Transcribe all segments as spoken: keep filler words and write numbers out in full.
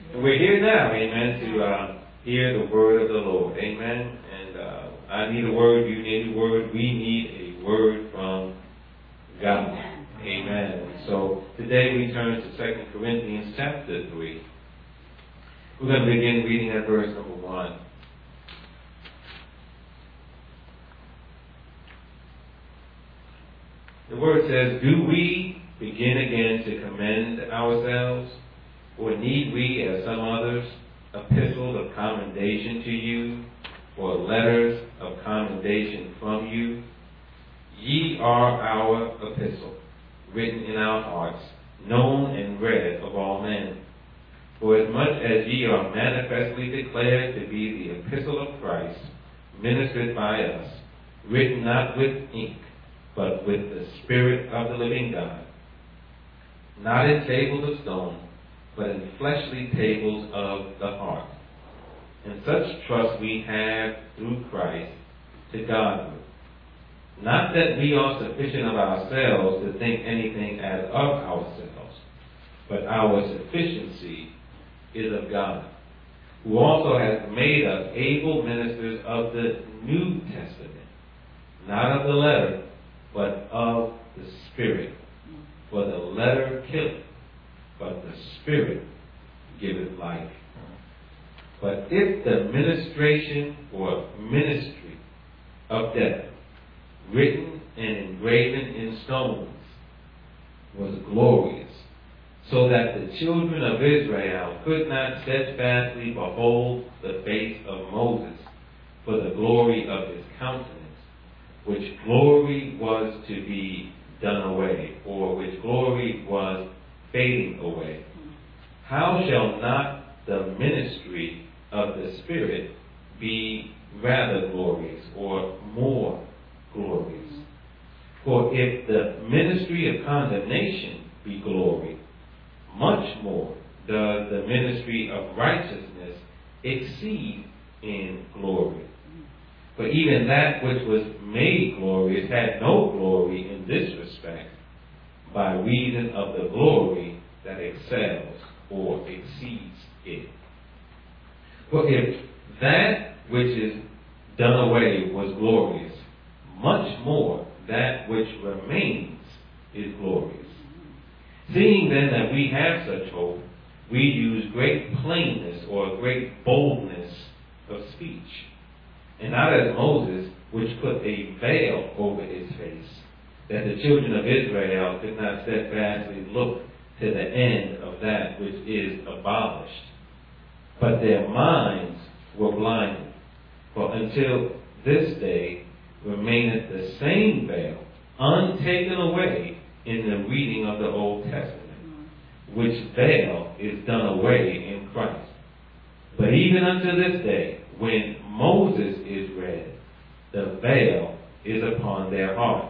And we're here now, amen, to uh, hear the word of the Lord, amen. And uh, I need a word, you need a word, we need a word from God, amen. Amen. So today we turn to Second Corinthians chapter three. We're going to begin reading at verse number one. The word says, "Do we begin again to commend ourselves? Or need we, as some others, epistles of commendation to you, or letters of commendation from you? Ye are our epistle, written in our hearts, known and read of all men. For as much as ye are manifestly declared to be the epistle of Christ, ministered by us, written not with ink, but with the Spirit of the living God, not in tables of stone, but in fleshly tables of the heart. And such trust we have through Christ to Godward. Not that we are sufficient of ourselves to think anything as of ourselves, but our sufficiency is of God, who also has made us able ministers of the New Testament, not of the letter, but of the Spirit. For the letter killeth, but the Spirit giveth life. But if the ministration or ministry of death, written and engraven in stones, was glorious, so that the children of Israel could not steadfastly behold the face of Moses for the glory of his countenance, which glory was to be done away, or which glory was fading away, how shall not the ministry of the Spirit be rather glorious, or more glorious? For if the ministry of condemnation be glory, much more does the ministry of righteousness exceed in glory. For even that which was made glorious had no glory in this respect, by reason of the glory that excels or exceeds it. For if that which is done away was glorious, much more that which remains is glorious. Seeing then that we have such hope, we use great plainness or great boldness of speech, and not as Moses, which put a veil over his face, that the children of Israel could not steadfastly look to the end of that which is abolished. But their minds were blinded. For until this day remaineth the same veil untaken away in the reading of the Old Testament, which veil is done away in Christ. But even unto this day, when Moses is read, the veil is upon their heart.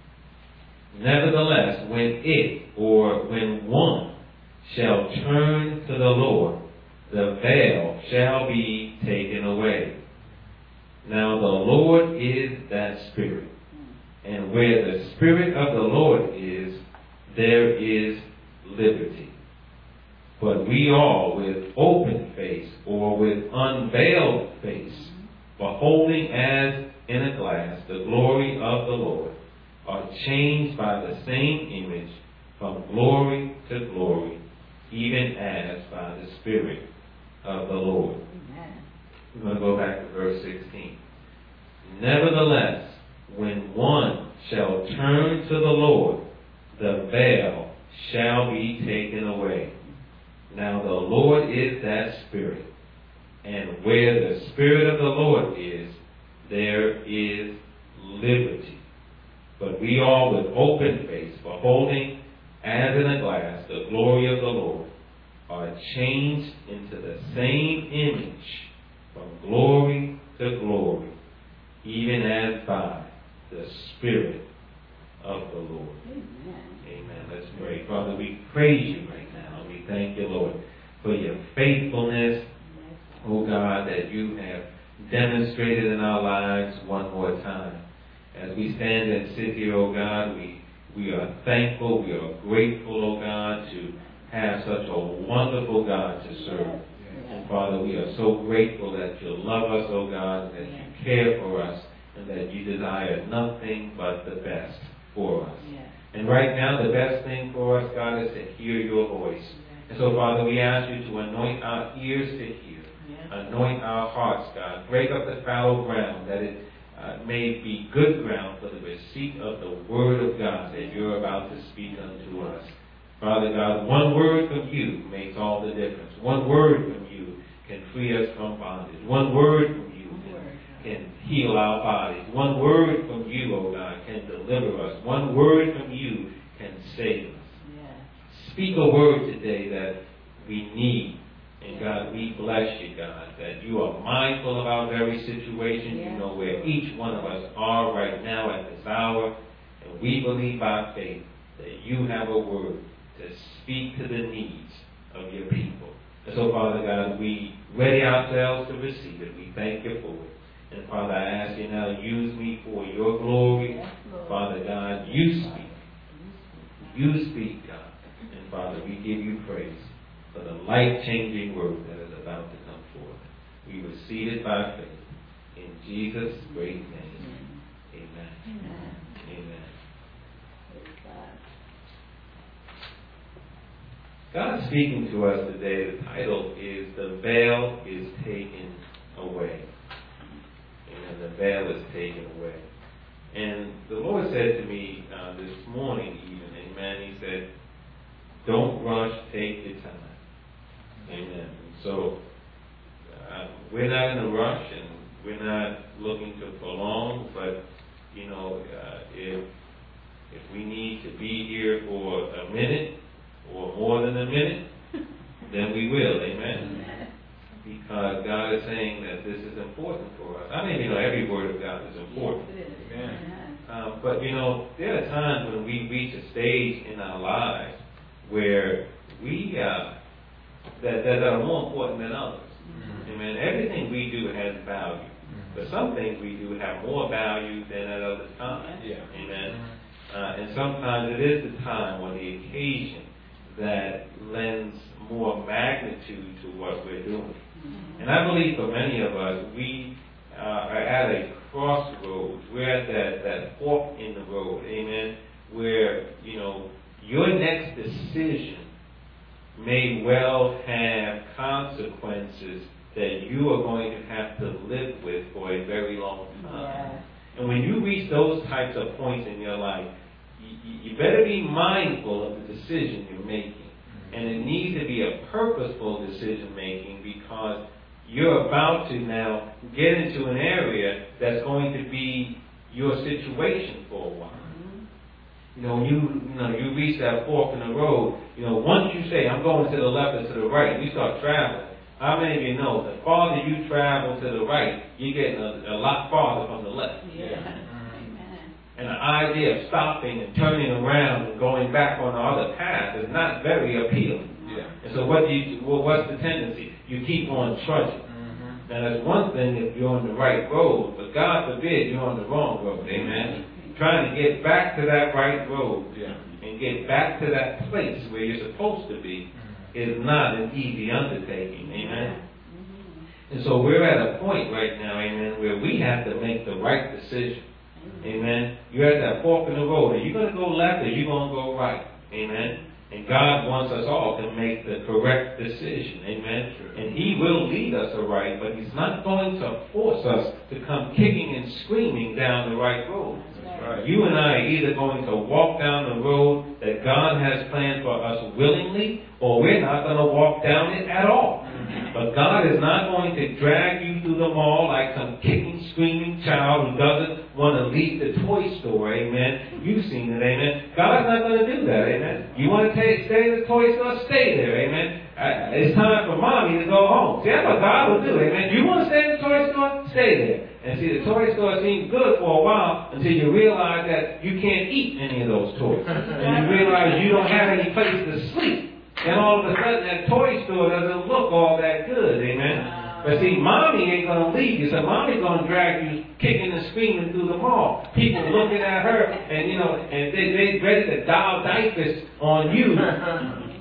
Nevertheless, when it, or when one, shall turn to the Lord, the veil shall be taken away. Now the Lord is that Spirit, and where the Spirit of the Lord is, there is liberty. But we all, with open face, or with unveiled face, beholding as in a glass the glory of the Lord, are changed by the same image from glory to glory, even as by the Spirit of the Lord." Amen. We're going to go back to verse sixteen. "Nevertheless, when one shall turn to the Lord, the veil shall be taken away. Now the Lord is that Spirit, and where the Spirit of the Lord is, there is liberty. But we all with open face, beholding as in a glass the glory of the Lord, are changed into the same image from glory to glory, even as by the Spirit of the Lord." Amen. Amen. Let's pray. Father, we praise you right now. We thank you, Lord, for your faithfulness, oh God, that you have demonstrated in our lives one more time. As we stand and sit here, oh God, we, we are thankful, we are grateful, oh God, to have such a wonderful God to serve. And Father, we are so grateful that you love us, oh God, that you care for us, and that you desire nothing but the best for us. And right now, the best thing for us, God, is to hear your voice. And so, Father, we ask you to anoint our ears to hear. Anoint our hearts, God. Break up the fallow ground, that it uh, may be good ground for the receipt of the word of God that you're about to speak unto us. Father God, one word from you makes all the difference. One word from you can free us from bondage. One word from you can, can heal our bodies. One word from you, oh God, can deliver us. One word from you can save us. Yeah. Speak a word today that we need. And God, we bless you, God, that you are mindful of our very situation. Yeah. You know where each one of us are right now at this hour. And we believe by faith that you have a word to speak to the needs of your people. And so, Father God, we ready ourselves to receive it. We thank you for it. And Father, I ask you now, use me for your glory. Yes, Father God, you speak. You speak, God. And Father, we give you praise for the life-changing word that is about to come forth. We receive it by faith. In Jesus' great name. Amen. Amen. Amen. God speaking to us today, the title is The Veil is Taken Away. Amen. The veil is taken away. And the Lord said to me uh, this morning even, amen, he said, don't rush, take your time. Amen. So uh, we're not in a rush, and we're not looking to prolong, but, you know, uh, if, if we need to be here for a minute, or more than a minute, then we will, amen? Because God is saying that this is important for us. I mean, you know, every word of God is important. Amen. Um, but, you know, there are times when we reach a stage in our lives where we, uh, that, that are more important than others. Mm-hmm. Amen. Everything we do has value. Mm-hmm. But some things we do have more value than at other times. Yeah. Amen. Mm-hmm. Uh, and sometimes it is the time or the occasion that lends more magnitude to what we're doing. Mm-hmm. And I believe for many of us, we uh, are at a crossroads. We're at that, that fork in the road, amen, where, you know, your next decision may well have consequences that you are going to have to live with for a very long time. Yeah. And when you reach those types of points in your life, you better be mindful of the decision you're making. And it needs to be a purposeful decision making, because you're about to now get into an area that's going to be your situation for a while. You know, when you, you know, you reach that fork in the road, you know, once you say, I'm going to the left or to the right, and you start traveling, how many of you know the farther you travel to the right, you're getting a, a lot farther from the left. Yeah. And the idea of stopping and turning around and going back on the other path is not very appealing. Yeah. And so what do you? Well, what's the tendency? You keep on trudging. Mm-hmm. Now that's one thing if you're on the right road, but God forbid you're on the wrong road. Amen. Mm-hmm. Trying to get back to that right road, yeah, and get back to that place where you're supposed to be, mm-hmm, is not an easy undertaking. Amen. Mm-hmm. And so we're at a point right now, amen, where we have to make the right decision. Amen. You're at that fork in the road. Are you going to go left or are you going to go right? Amen. And God wants us all to make the correct decision. Amen. And He will lead us aright, but He's not going to force us to come kicking and screaming down the right road. Right. You and I are either going to walk down the road that God has planned for us willingly, or we're not going to walk down it at all. But God is not going to drag you through the mall like some kicking, screaming child who doesn't want to leave the toy store, amen. You've seen it, amen. God's not going to do that, amen. You want to stay in the toy store, stay there, amen. Uh, it's time for mommy to go home. See, that's what God will do, amen. You want to stay in the toy store, stay there. And see, the toy store seems good for a while until you realize that you can't eat any of those toys. And you realize you don't have any place to sleep. And all of a sudden, that toy store doesn't look all that good, amen? But see, mommy ain't going to leave you, so mommy's going to drag you kicking and screaming through the mall. People looking at her, and, you know, and they, they ready to dial diapers on you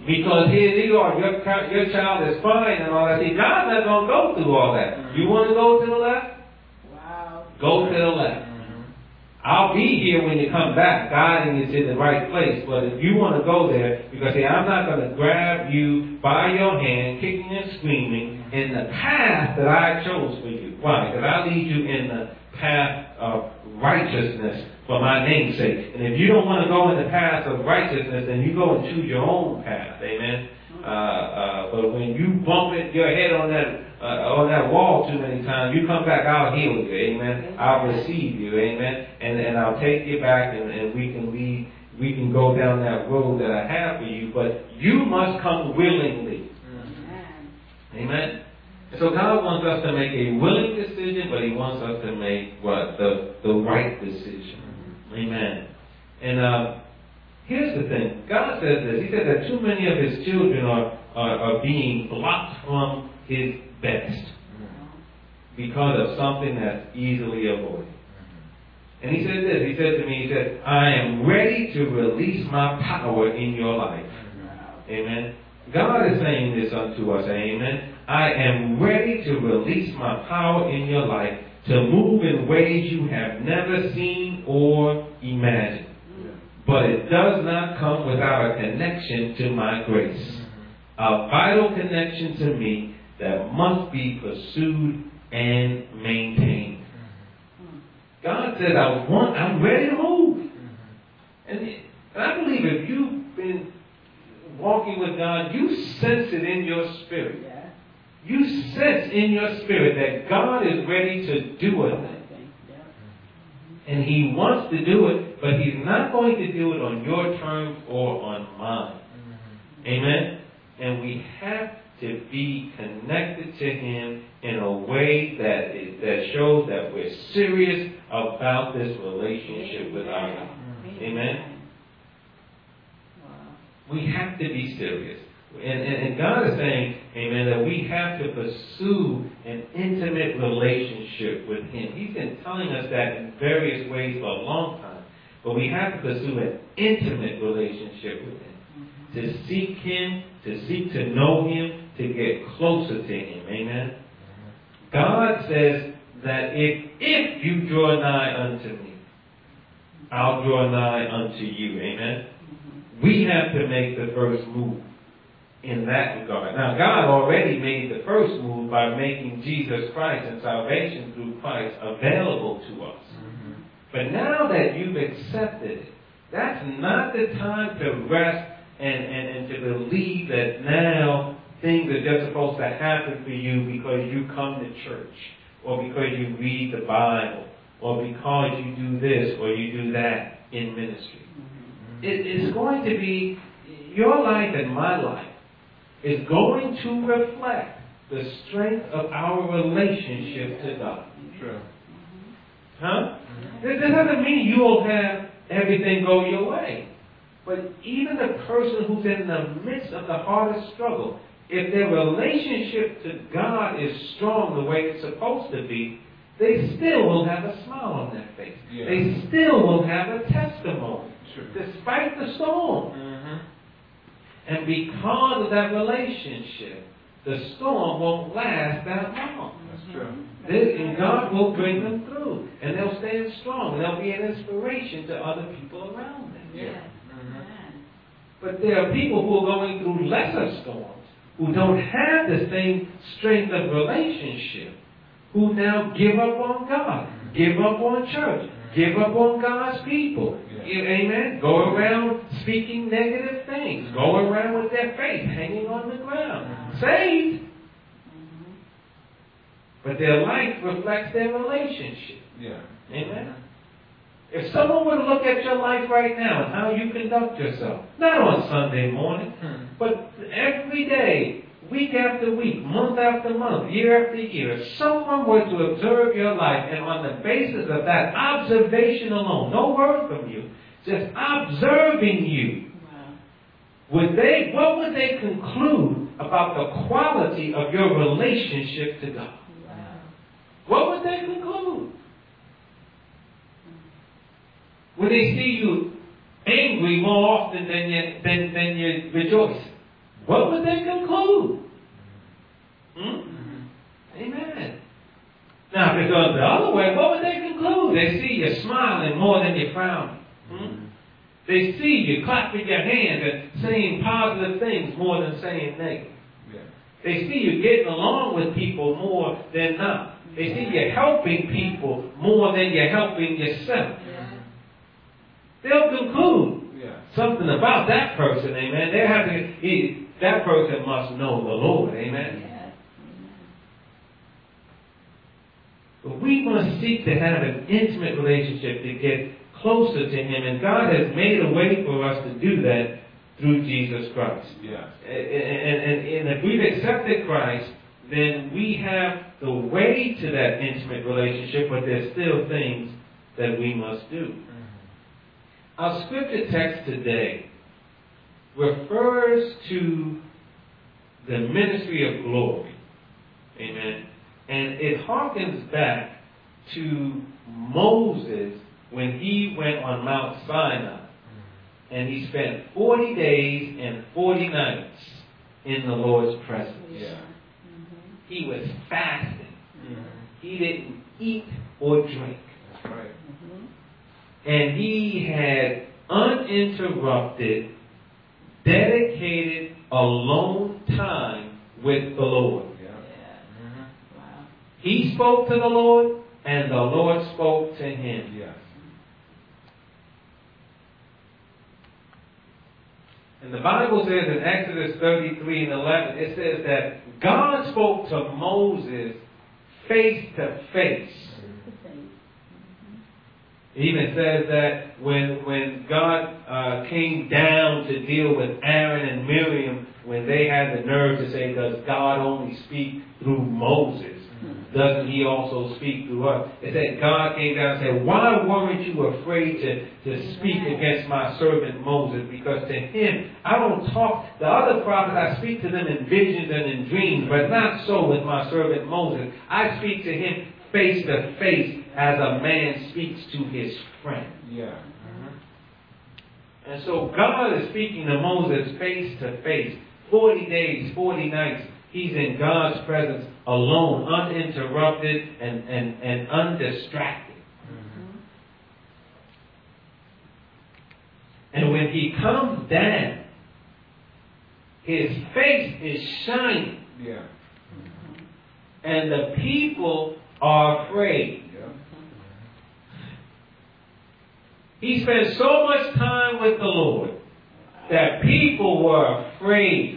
Because here you are, your, your child is fine and all that. See, God's not going to go through all that. You want to go to the left? Wow. Go to the left. I'll be here when you come back, guiding you to the right place. But if you want to go there, because see, I'm not going to grab you by your hand, kicking and screaming, in the path that I chose for you. Why? Because I lead you in the path of righteousness for my name's sake. And if you don't want to go in the path of righteousness, then you go and choose your own path. Amen. Uh, uh, but when you bump it, your head on that uh, on that wall too many times, you come back, I'll heal you. Amen. I'll receive you. Amen. And and I'll take you back, and, and we can lead. We can go down that road that I have for you. But you must come willingly. Amen. So God wants us to make a willing decision, but He wants us to make what? The, the right decision. Amen. And uh, here's the thing. God says this. He said that too many of His children are, are, are being blocked from His best because of something that's easily avoided. And He said this. He said to me, He said, I am ready to release my power in your life. Amen. God is saying this unto us. Amen. I am ready to release my power in your life to move in ways you have never seen or imagined. Yeah. But it does not come without a connection to my grace. Mm-hmm. A vital connection to me that must be pursued and maintained. Mm-hmm. God said, I want, I'm ready to move. Mm-hmm. And, and I believe if you've been walking with God, you sense it in your spirit. Yeah. You sense in your spirit that God is ready to do a thing. And He wants to do it, but He's not going to do it on your terms or on mine. Amen? And we have to be connected to Him in a way that is, that shows that we're serious about this relationship with our God. Amen? We have to be serious. And, and, and God is saying, amen, that we have to pursue an intimate relationship with Him. He's been telling us that in various ways for a long time. But we have to pursue an intimate relationship with Him. Mm-hmm. To seek Him, to seek to know Him, to get closer to Him. Amen. Mm-hmm. God says that if, if you draw nigh unto me, I'll draw nigh unto you. Amen. Mm-hmm. We have to make the first move in that regard. Now, God already made the first move by making Jesus Christ and salvation through Christ available to us. Mm-hmm. But now that you've accepted it, that's not the time to rest and, and, and to believe that now things are just supposed to happen for you because you come to church, or because you read the Bible, or because you do this or you do that in ministry. Mm-hmm. It is going to be your life and my life is going to reflect the strength of our relationship to God. True. Huh? Mm-hmm. This doesn't mean you will have everything go your way. But even the person who's in the midst of the hardest struggle, if their relationship to God is strong the way it's supposed to be, they still will have a smile on their face. Yeah. They still will have a testimony, sure, despite the storm. Mm-hmm. And because of that relationship, the storm won't last that long. That's true. This, and God will bring them through. And they'll stand strong. And they'll be an inspiration to other people around them. Yeah. Mm-hmm. But there are people who are going through lesser storms, who don't have the same strength of relationship, who now give up on God, give up on church, give up on God's people. Yeah. Amen. Go around speaking negative things. Go around with their faith hanging on the ground. Mm-hmm. Saved. Mm-hmm. But their life reflects their relationship. Yeah. Amen. If someone were to look at your life right now and how you conduct yourself, not on Sunday morning, mm-hmm, but every day, week after week, month after month, year after year, if someone were to observe your life and on the basis of that observation alone, no word from you, just observing you, wow, would they, what would they conclude about the quality of your relationship to God? Wow. What would they conclude? Would they see you angry more often than you, than, than you rejoice? what would they conclude? Hmm? Amen. Now, if it goes the other way, what would they conclude? They see you smiling more than you're frowning. Hmm? They see you clapping your hands and saying positive things more than saying negative. Yeah. They see you getting along with people more than not. They see you helping people more than you're helping yourself. Yeah. They'll conclude yeah. something about that person, amen. They have to, he, that person must know the Lord, amen. Yeah. But we must seek to have an intimate relationship to get closer to Him, and God has made a way for us to do that through Jesus Christ. Yeah. And, and, and if we've accepted Christ, then we have the way to that intimate relationship, but there's still things that we must do. Mm-hmm. Our scripture text today refers to the ministry of glory. Amen. And it harkens back to Moses when he went on Mount Sinai. Mm-hmm. And he spent forty days and forty nights in the Lord's presence. Yeah. Mm-hmm. He was fasting. Mm-hmm. He didn't eat or drink. That's right. Mm-hmm. And he had uninterrupted, dedicated, alone time with the Lord. Yeah. Yeah. Mm-hmm. Wow. He spoke to the Lord, and the Lord spoke to him. Yes. And the Bible says in Exodus thirty-three and eleven, it says that God spoke to Moses face to face. It even says that when when God uh, came down to deal with Aaron and Miriam, when they had the nerve to say, does God only speak through Moses? Doesn't He also speak through us? It said God came down and said, why weren't you afraid to, to speak against my servant Moses? Because to him, I don't talk. The other prophets, I speak to them in visions and in dreams, but not so with my servant Moses. I speak to him face to face as a man speaks to his friend. Yeah. Mm-hmm. And so God is speaking to Moses face to face. Forty days, forty nights. He's in God's presence alone, uninterrupted, and, and, and undistracted. Mm-hmm. And when he comes down, his face is shining. Yeah. Mm-hmm. And the people are afraid. Yeah. He spent so much time with the Lord that people were afraid.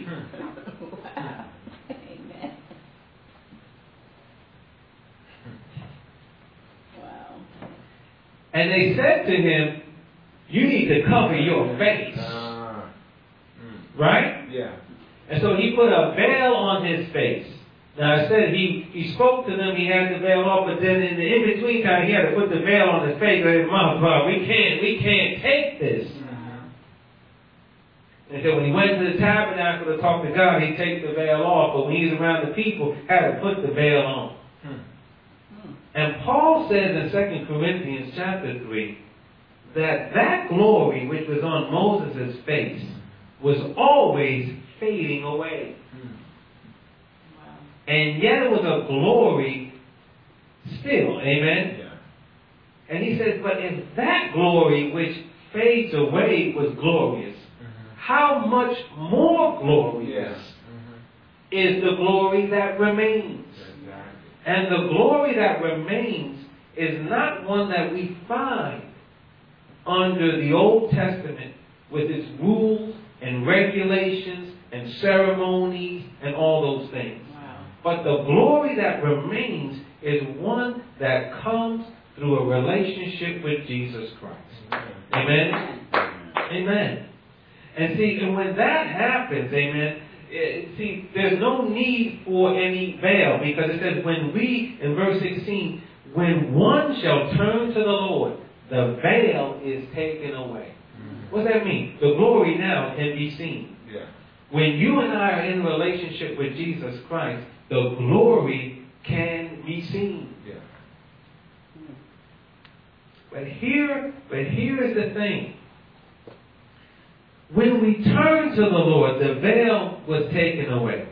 And they said to him, you need to cover your face. Uh, mm. Right? Yeah. And so he put a veil on his face. Now I said he, he spoke to them, he had the veil off, but then in the in-between time he had to put the veil on his face. His mouth, we can't, we can't take this. Mm-hmm. And so when he went to the tabernacle to talk to God, he'd take the veil off, but when he was around the people, had to put the veil on. Hmm. And Paul says in Second Corinthians chapter three that that glory which was on Moses' face was always fading away. Mm. Wow. And yet it was a glory still. Amen? Yeah. And he says, but if that glory which fades away was glorious, mm-hmm. how much more glorious yeah. mm-hmm. is the glory that remains? And the glory that remains is not one that we find under the Old Testament with its rules and regulations and ceremonies and all those things. Wow. But the glory that remains is one that comes through a relationship with Jesus Christ. Amen? Amen. And see, and when that happens, amen, see, there's no need for any veil, because it says when we, in verse sixteen, when one shall turn to the Lord, the veil is taken away. Mm-hmm. What does that mean? The glory now can be seen. Yeah. When you and I are in relationship with Jesus Christ, the glory can be seen. Yeah. But here, but here is the thing. when we turned to the Lord, the veil was taken away.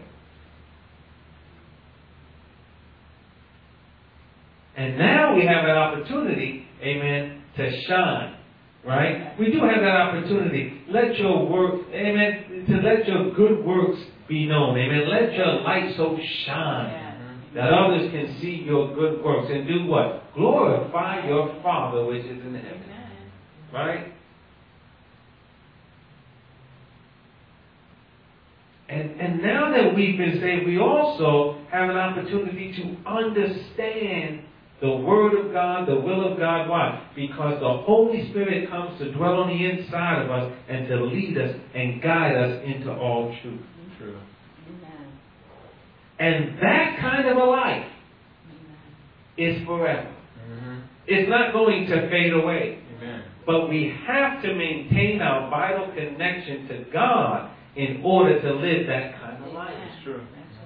And now we have an opportunity, amen, to shine, right? We do have that opportunity. Let your work, amen, to let your good works be known, amen. Let your light so shine that others can see your good works and do what? Glorify your Father which is in heaven, right? And, and now that we've been saved, we also have an opportunity to understand the Word of God, the will of God. Why? Because the Holy Spirit comes to dwell on the inside of us and to lead us and guide us into all truth. True. And that kind of a life is forever. Mm-hmm. It's not going to fade away. Amen. But we have to maintain our vital connection to God in order to live that kind of life. It's true.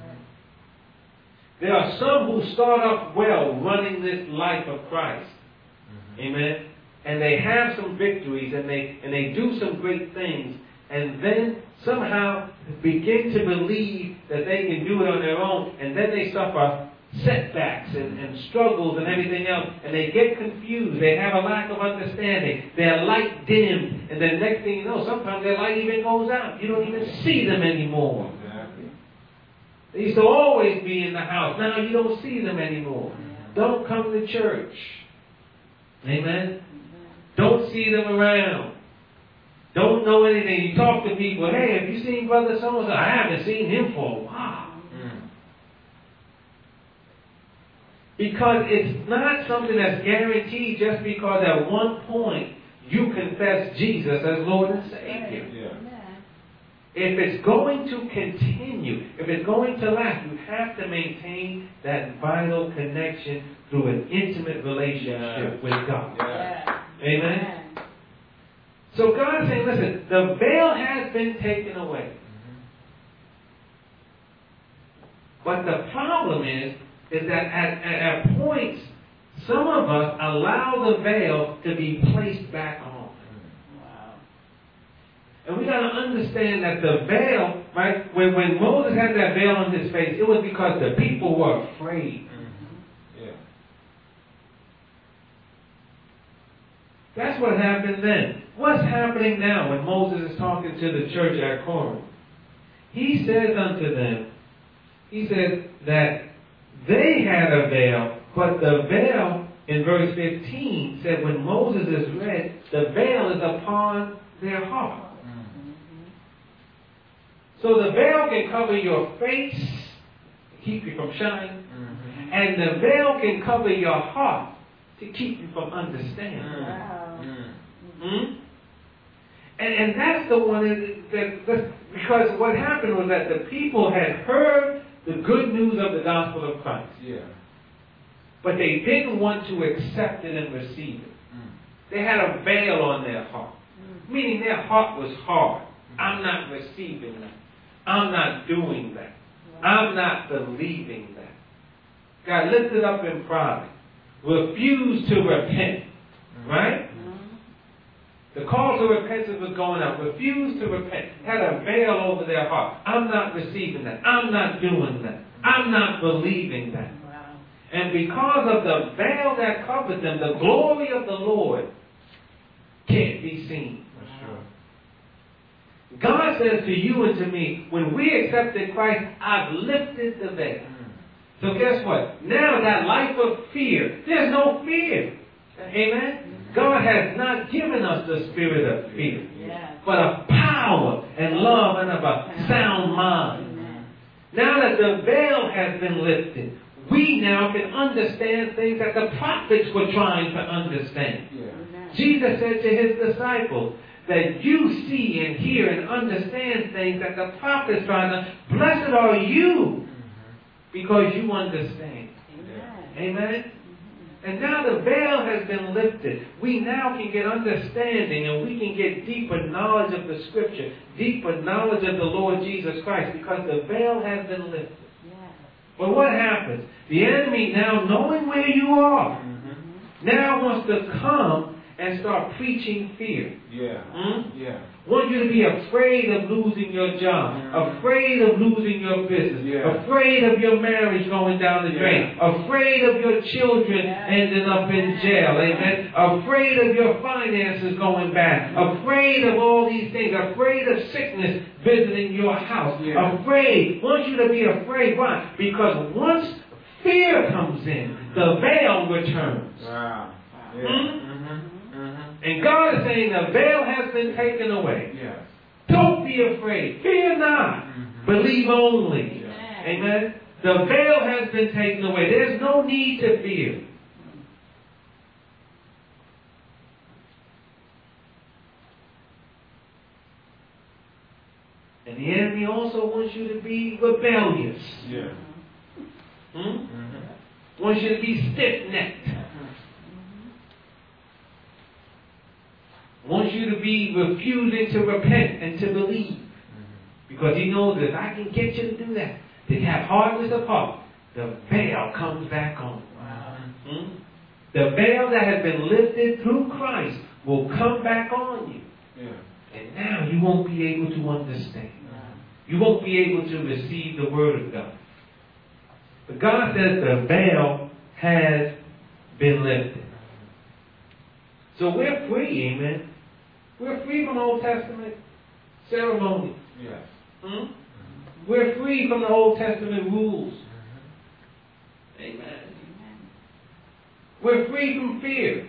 There are some who start off well running this life of Christ. Mm-hmm. Amen. And they have some victories and they and they do some great things. And then somehow begin to believe that they can do it on their own. And then they suffer setbacks and, and struggles and everything else. And they get confused. They have a lack of understanding. Their light dimmed. And then next thing you know, sometimes their light even goes out. You don't even see them anymore. Exactly. They used to always be in the house. Now you don't see them anymore. Don't come to church. Amen? Don't see them around. Don't know anything. You talk to people. Hey, have you seen Brother so-and-so? I haven't seen him for a while. Mm. Because it's not something that's guaranteed just because at one point you confess Jesus as Lord and Savior. Yeah. If it's going to continue, if it's going to last, you have to maintain that vital connection through an intimate relationship Yeah. with God. Yeah. Amen? Amen. So God is saying, listen, the veil has been taken away. Mm-hmm. But the problem is, is that at, at, at points, some of us allow the veil to be placed back on. Wow. And we got to understand that the veil, right, when, when Moses had that veil on his face, it was because the people were afraid. Mm-hmm. Yeah. That's what happened then. What's happening now when Moses is talking to the church at Corinth? He says unto them, he says that they had a veil, but the veil, in verse fifteen, said when Moses is read, the veil is upon their heart. Mm-hmm. So the veil can cover your face, keep you from shining, Mm-hmm. and the veil can cover your heart to keep you from understanding. Wow. Mm-hmm. Hmm? And, and that's the one that, that, that, because what happened was that the people had heard the good news of the gospel of Christ, Yeah. but they didn't want to accept it and receive it. Mm. They had a veil on their heart, meaning their heart was hard. I'm not receiving that. I'm not doing that. I'm not believing that. Got lifted up in pride, refused to repent, right? The call to repentance was going out. Refused to repent. Had a veil over their heart. I'm not receiving that. I'm not doing that. I'm not believing that. Wow. And because of the veil that covered them, the glory of the Lord can't be seen. That's true. God says to you and to me, when we accepted Christ, I've lifted the veil. Mm. So guess what? Now that life of fear, there's no fear. Amen? God has not given us the spirit of fear, Yes. but of power and love and of a sound mind. Amen. Now that the veil has been lifted, we now can understand things that the prophets were trying to understand. Yeah. Amen. Jesus said to his disciples that you see and hear and understand things that the prophets trying to. Blessed are you because you understand. Amen. Amen? And now the veil has been lifted. We now can get understanding and we can get deeper knowledge of the Scripture, deeper knowledge of the Lord Jesus Christ because the veil has been lifted. Yes. But what happens? The enemy now knowing where you are, Mm-hmm. now wants to come and start preaching fear. Yeah. Hmm? Yeah. Want you to be afraid of losing your job, Mhm. afraid of losing your business, Yeah. afraid of your marriage going down the drain, afraid of your children ending up in jail, amen, afraid of your finances going bad, afraid of all these things, afraid of sickness visiting your house, Yeah. afraid. Want you to be afraid. Why? Because once fear comes in, the veil returns. Wow. Yeah. Hmm? Mm-hmm. Mm-hmm. And God is saying the veil has been taken away. Yes. Don't be afraid. Fear not. Mhm. Believe only. Yeah. Amen. The veil has been taken away. There's no need to fear. And the enemy also wants you to be rebellious. Yeah. Hmm? Mm-hmm. Wants you to be stiff-necked. Wants you to be refusing to repent and to believe. Because he knows that if I can get you to do that, to have hardness of heart, the veil comes back on. Wow. Hmm? The veil that has been lifted through Christ will come back on you. Yeah. And now you won't be able to understand. You won't be able to receive the Word of God. But God says the veil has been lifted. So we're free, amen. We're free from Old Testament ceremony. Yes. Hmm? We're free from the Old Testament rules. Amen. We're free from fear.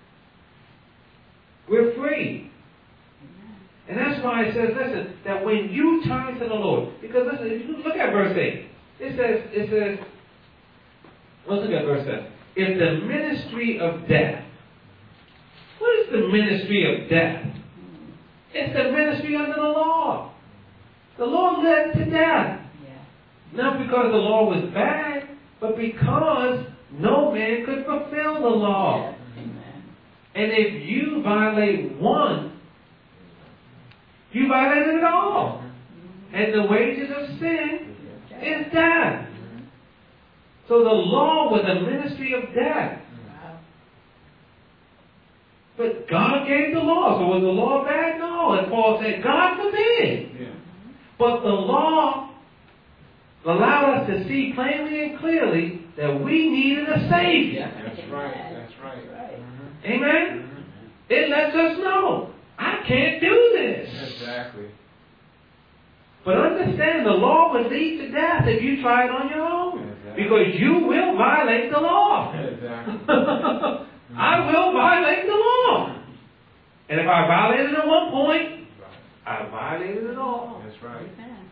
We're free. And that's why it says, listen, that when you turn to the Lord, because listen, if you look at verse eight, it says, it says, let's look at verse seven. If the ministry of death, what is the ministry of death? It's the ministry under the law. The law led to death. Not because the law was bad, but because no man could fulfill the law. And if you violate one, you violated it all. And the wages of sin is death. So the law was a ministry of death. But God gave the law. So was the law bad? No. And Paul said, God forbid. Yeah. But the law allowed us to see plainly and clearly that we needed a Savior. That's right. That's right. Mm-hmm. Amen? Mm-hmm. It lets us know, I can't do this. Exactly. But understand, the law would lead to death if you try it on your own. Exactly. Because you will violate the law. Exactly. I will violate the law. And if I violated it at one point, I violated it all. That's right.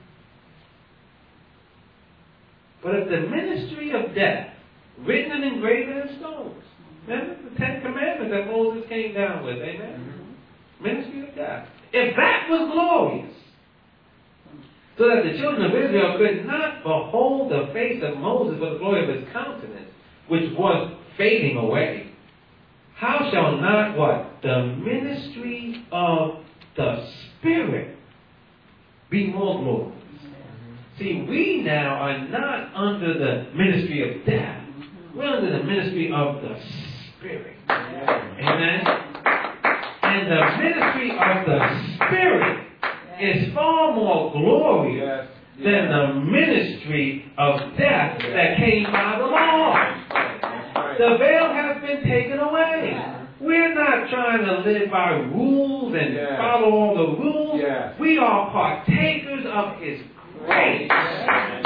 But if the ministry of death, written and engraven in stones, remember the Ten Commandments that Moses came down with, amen? Mm-hmm. Ministry of death. If that was glorious, so that the children of Israel could not behold the face of Moses for the glory of his countenance, which was fading away, how shall not what? The ministry of the Spirit be more glorious? See, we now are not under the ministry of death. We're under the ministry of the Spirit. Amen? And the ministry of the Spirit is far more glorious Yes. than the ministry of death that came by the law. That's right. The veil has been taken away. We're not trying to live by rules and Yeah. follow all the rules. Yeah. We are partakers of His grace. Thank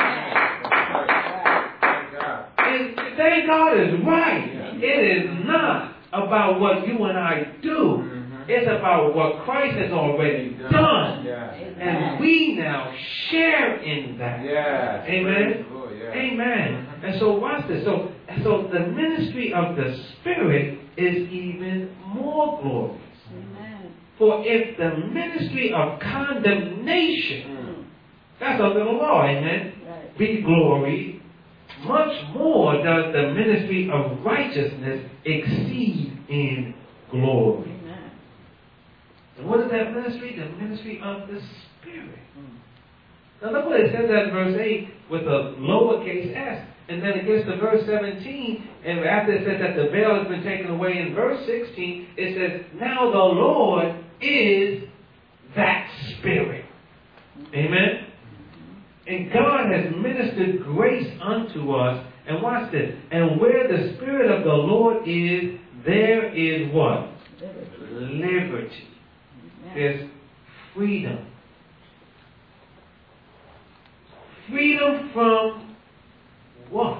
God. And thank God is right. Yeah. It is not about what you and I do. Mm-hmm. It's about what Christ has already done. Yeah. And we now share in that. Yeah. Amen. Lord, yeah. Amen. And so watch this. So, so the ministry of the Spirit is even more glorious. Amen. For if the ministry of condemnation, Mm. that's under the law, amen, Right. be glory, much more does the ministry of righteousness exceed in glory. Amen. And what is that ministry? The ministry of the Spirit. Now look what it says at verse eight with a lowercase s. And then it gets to verse seventeen, and after it says that the veil has been taken away in verse sixteen, it says, now the Lord is that Spirit. Amen? And God has ministered grace unto us. And watch this. And where the Spirit of the Lord is, there is what? Liberty. Liberty. There's freedom. Freedom from what?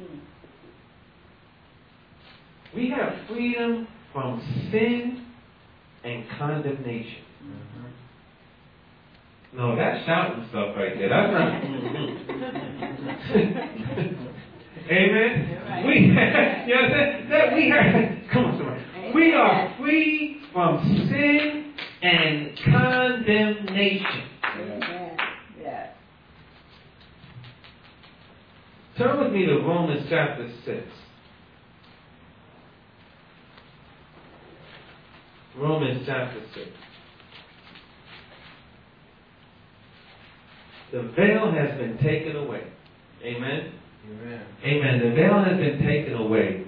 We have freedom from sin and condemnation. No, that's shouting stuff right there. That's not. Amen. Right. We, you know what I'm saying? That we are. Come on, somebody. Amen. We are free from sin and condemnation. Amen. Yes. Turn with me to Romans chapter six. Romans chapter six. The veil has been taken away. Amen? Amen. Amen. The veil has been taken away.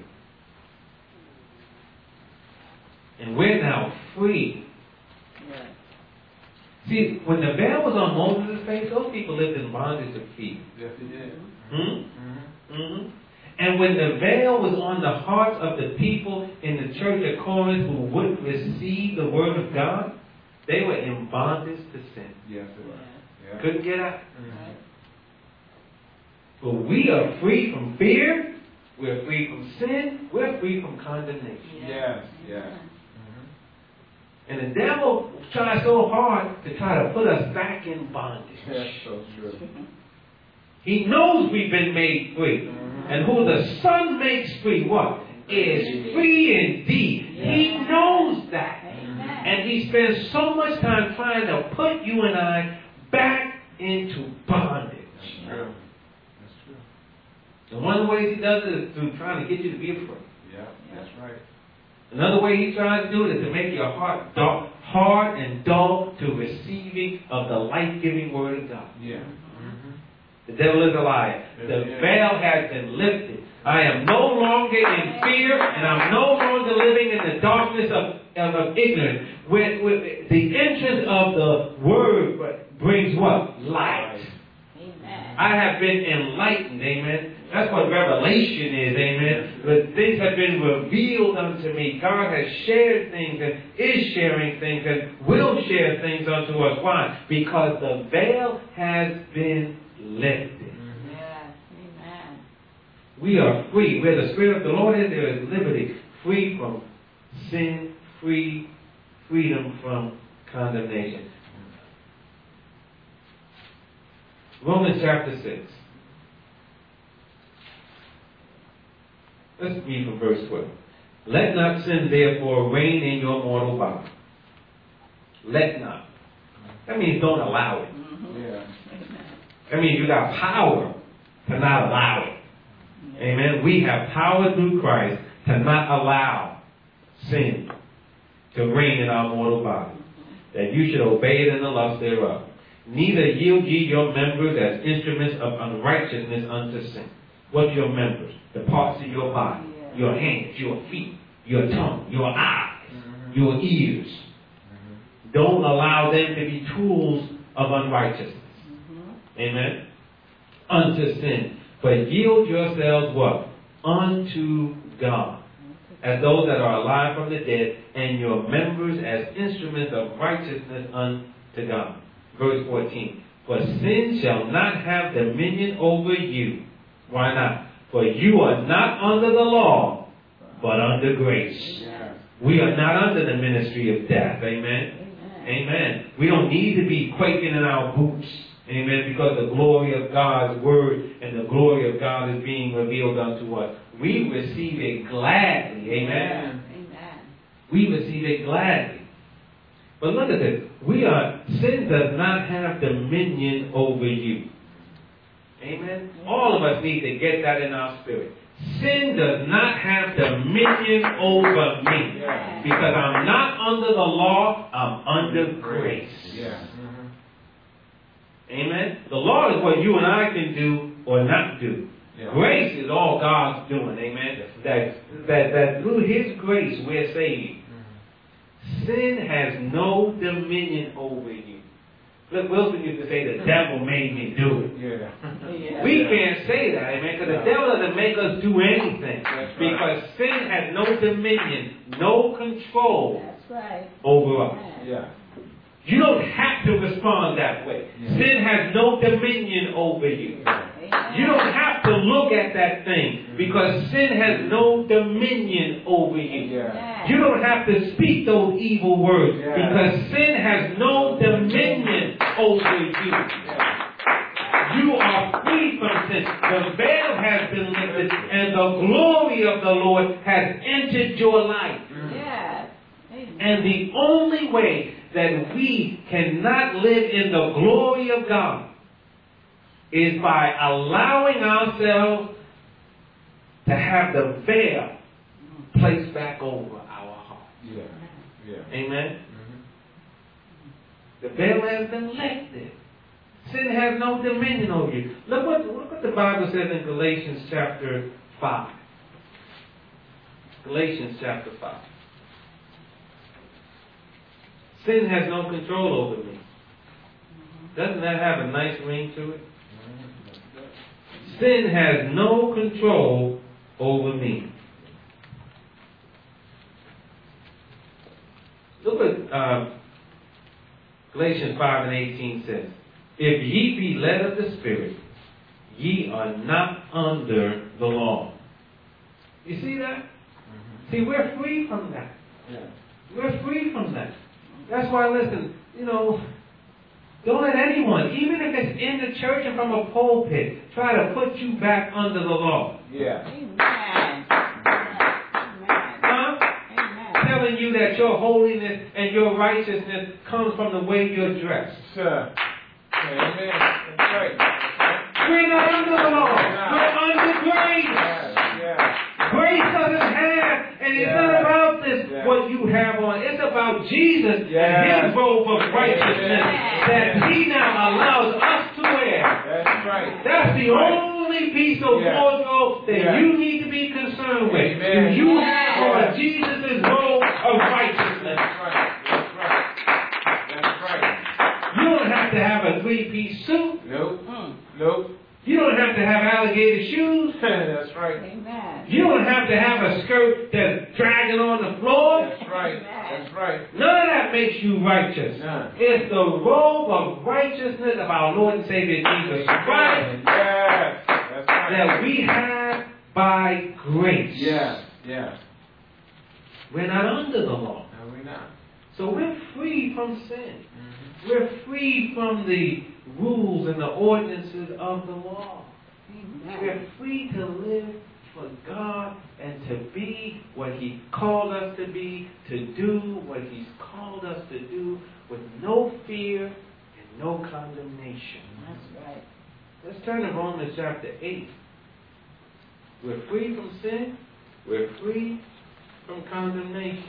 And we're now free. Yes. See, when the veil was on Moses' face, those people lived in bondage of fear. Yes, he did. Hmm? Mm-hmm. Mm-hmm. And when the veil was on the hearts of the people in the church at Corinth who wouldn't receive the word of God, they were in bondage to sin. Yes, it was. Yeah. Couldn't get out. Mm-hmm. But we are free from fear. We're free from sin. We're free from condemnation. Yes, yes. And the devil tries so hard to try to put us back in bondage. That's so true. He knows we've been made free. Mm-hmm. And who the Son makes free, what? Is free indeed. Yes. He knows that. Amen. And he spends so much time trying to put you and I back into bondage. That's true. That's true. And one of the ways he does it is through trying to get you to be afraid. Yeah, that's right. Another way he tries to do it is to make your heart dull, hard and dull to receiving of the life-giving word of God. Yeah. Mm-hmm. The devil is a liar. The Yeah. veil has been lifted. I am no longer in fear, and I'm no longer living in the darkness of, of, of ignorance. With, with the entrance of the word brings what? Light. Amen. I have been enlightened, amen. That's what revelation is, amen. But things have been revealed unto me. God has shared things and is sharing things and will share things unto us. Why? Because the veil has been lifted. Yes. Amen. We are free. Where the Spirit of the Lord is, there is liberty. Free from sin, free, freedom from condemnation. Romans chapter six. Let's read from verse twelve. Let not sin therefore reign in your mortal body. Let not. That means don't allow it. Mm-hmm. Yeah. That means you got power to not allow it. Amen. We have power through Christ to not allow sin to reign in our mortal body, that you should obey it in the lust thereof. Neither yield ye your members as instruments of unrighteousness unto sin. What's your members? The parts of your body, Yeah. your hands, your feet, your tongue, your eyes, Mm-hmm. your ears. Mm-hmm. Don't allow them to be tools of unrighteousness. Mm-hmm. Amen. Unto sin. But yield yourselves what? Unto God. As those that are alive from the dead, and your members as instruments of righteousness unto God. Verse fourteen. For sin shall not have dominion over you. Why not? For you are not under the law, but under grace. Yeah. We are not under the ministry of death. Amen. Amen. Amen. We don't need to be quaking in our boots. Amen. Because the glory of God's word and the glory of God is being revealed unto us. We receive it gladly. Amen. Amen. We receive it gladly. But look at this. We are, sin does not have dominion over you. Amen. All of us need to get that in our spirit. Sin does not have dominion over me. Yeah. Because I'm not under the law, I'm under grace. Yeah. Mm-hmm. Amen. The law is what you and I can do or not do. Yeah. Grace is all God's doing, amen. That, that, that through His grace we're saved. Mm-hmm. Sin has no dominion over you. Look, Wilson used to say, the devil made me do it. Yeah. Yeah. We can't say that, amen, because the devil doesn't make us do anything. That's right. Because sin has no dominion, no control That's right. over us. Amen. Yeah. You don't have to respond that way. Yeah. Sin has no dominion over you. Amen. You don't have to look at that thing because sin has no dominion over you. Yeah. You don't have to speak those evil words Yeah. because sin has no dominion over you. Yeah. You are free from sin. The veil has been lifted and the glory of the Lord has entered your life. Yes. Amen. And the only way that we cannot live in the glory of God is by allowing ourselves to have the veil placed back over our heart. Yeah. Yeah. Amen? Mm-hmm. The veil has been lifted. Sin has no dominion over you. Look what, look what the Bible says in Galatians chapter five. Galatians chapter five. Sin has no control over me. Doesn't that have a nice ring to it? Sin has no control over me. Look what uh, Galatians five and eighteen says. If ye be led of the Spirit, ye are not under the law. You see that? Mm-hmm. See, we're free from that. Yeah. We're free from that. That's why, listen, you know, don't let anyone, even if it's in the church and from a pulpit, try to put you back under the law. Yeah. Amen. Amen. Huh? Amen. Telling you that your holiness and your righteousness comes from the way you're dressed. Sir. Amen. That's right. We're not under the law. We're under grace. Yeah. Yeah. Grace doesn't have, and it's Yeah. not about this, Yeah. what you have on. It's about Jesus Yeah. and His robe of righteousness Yeah. that He now allows us to wear. That's right. That's the Right. only piece of Yeah. wardrobe that Yeah. you need to be concerned with. Amen. If you Yeah. have on Jesus' robe of righteousness, That's right. That's right. That's right. you don't have to have a three-piece suit. Nope. Mm. Nope. You don't have to have alligator shoes. That's right. Amen. You don't have to have a skirt that's dragging on the floor. That's right. That's right. None of that makes you righteous. None. It's the robe of righteousness of our Lord and Savior Jesus Christ Yes. That's right. that we have by grace. Yes. Yes. We're not under the law. No, we're not. So we're free from sin. Mm-hmm. We're free from the rules and the ordinances of the law. Amen. We're free to live for God and to be what He called us to be, to do what He's called us to do with no fear and no condemnation. That's right. Let's turn to Romans chapter eight. We're free from sin. We're free from condemnation.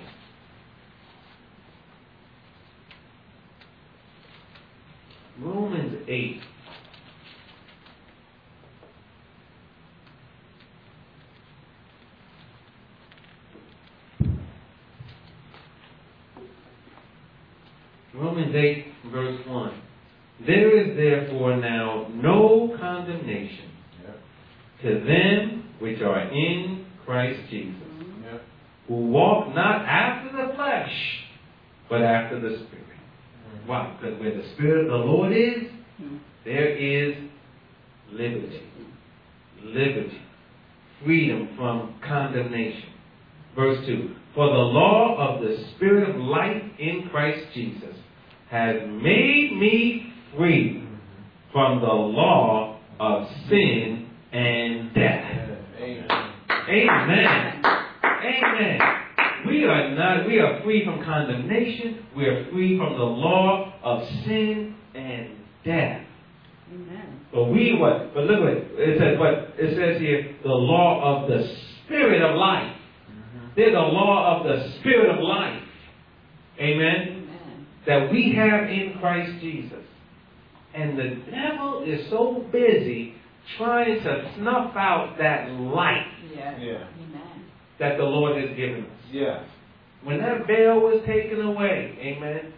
Romans eight. Romans eight, verse one. There is therefore now no condemnation Yep. to them which are in Christ Jesus, Yep. who walk not after the flesh, but after the Spirit. Mm-hmm. Why? Because where the Spirit of the Lord is, Mm. there is liberty. Liberty. Freedom from condemnation. Verse two. For the law of the Spirit of life in Christ Jesus has made me free Mm-hmm. from the law of sin and death. Amen. Amen. Amen. We are not, we are free from condemnation. We are free from the law of sin and death. Amen. But we what? But look what it, it says. What it says here: the law of the Spirit of life. Mm-hmm. There's a law of the Spirit of life. Amen. Amen. That we have in Christ Jesus. And the devil is so busy trying to snuff out that light Yes. Yeah. Amen. that the Lord has given us. Yes. When that veil was taken away, amen,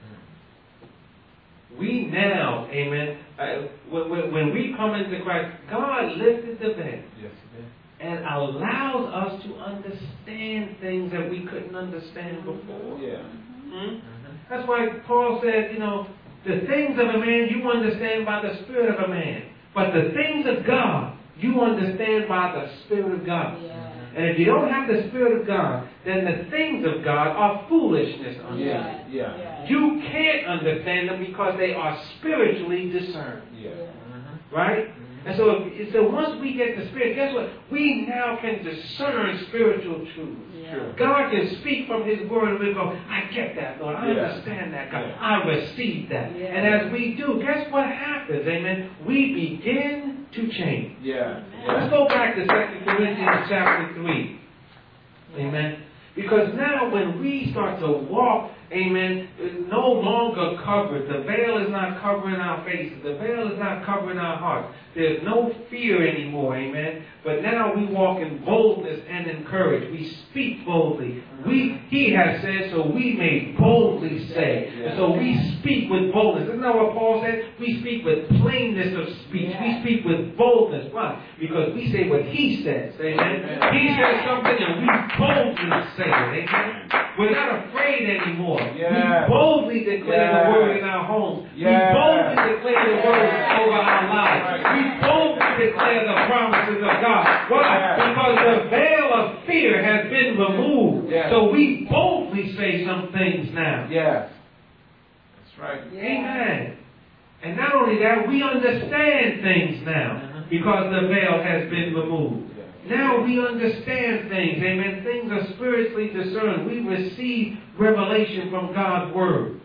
we now, amen, uh, when, when, when we come into Christ, God lifted the veil Yes, it is. and allows us to understand things that we couldn't understand before. Yeah. Hmm? Mhm. That's why Paul said, you know, the things of a man you understand by the Spirit of a man, but the things of God you understand by the Spirit of God. Yeah. And if you don't have the Spirit of God, then the things of God are foolishness unto you. Yeah. Yeah. Yeah. You can't understand them because they are spiritually discerned. Yeah. Yeah. Mhm. Right? Mhm. And so, if, so once we get the Spirit, guess what? We now can discern spiritual truths. Yeah. Sure. God can speak from His Word and we go, I get that, Lord. I Yeah. understand that, God. Yeah. I receive that. Yeah. And as we do, guess what happens? Amen. We begin to change. Yeah. Let's go back to Second Corinthians chapter three. Amen. Because now when we start to walk, amen, it's no longer covered. The veil is not covering our faces. The veil is not covering our hearts. There's no fear anymore, amen. But now we walk in boldness and in courage. We speak boldly. We, He has said, so we may boldly say. And so we speak with boldness. Isn't that what Paul said? We speak with plainness of speech. We speak with boldness. Why? Because we say what He says, amen. He says something and we boldly say it, amen. We're not afraid anymore. Yeah. We boldly declare Yeah. the word in our homes. Yeah. We boldly declare the word over our lives. Right. We boldly declare the promises of God. Why? Yeah. Because the veil of fear has been removed. Yeah. So we boldly say some things now. Yes. That's right. Yeah. Amen. And not only that, we understand things now because the veil has been removed. Now we understand things, amen. Things are spiritually discerned. We receive revelation from God's Word.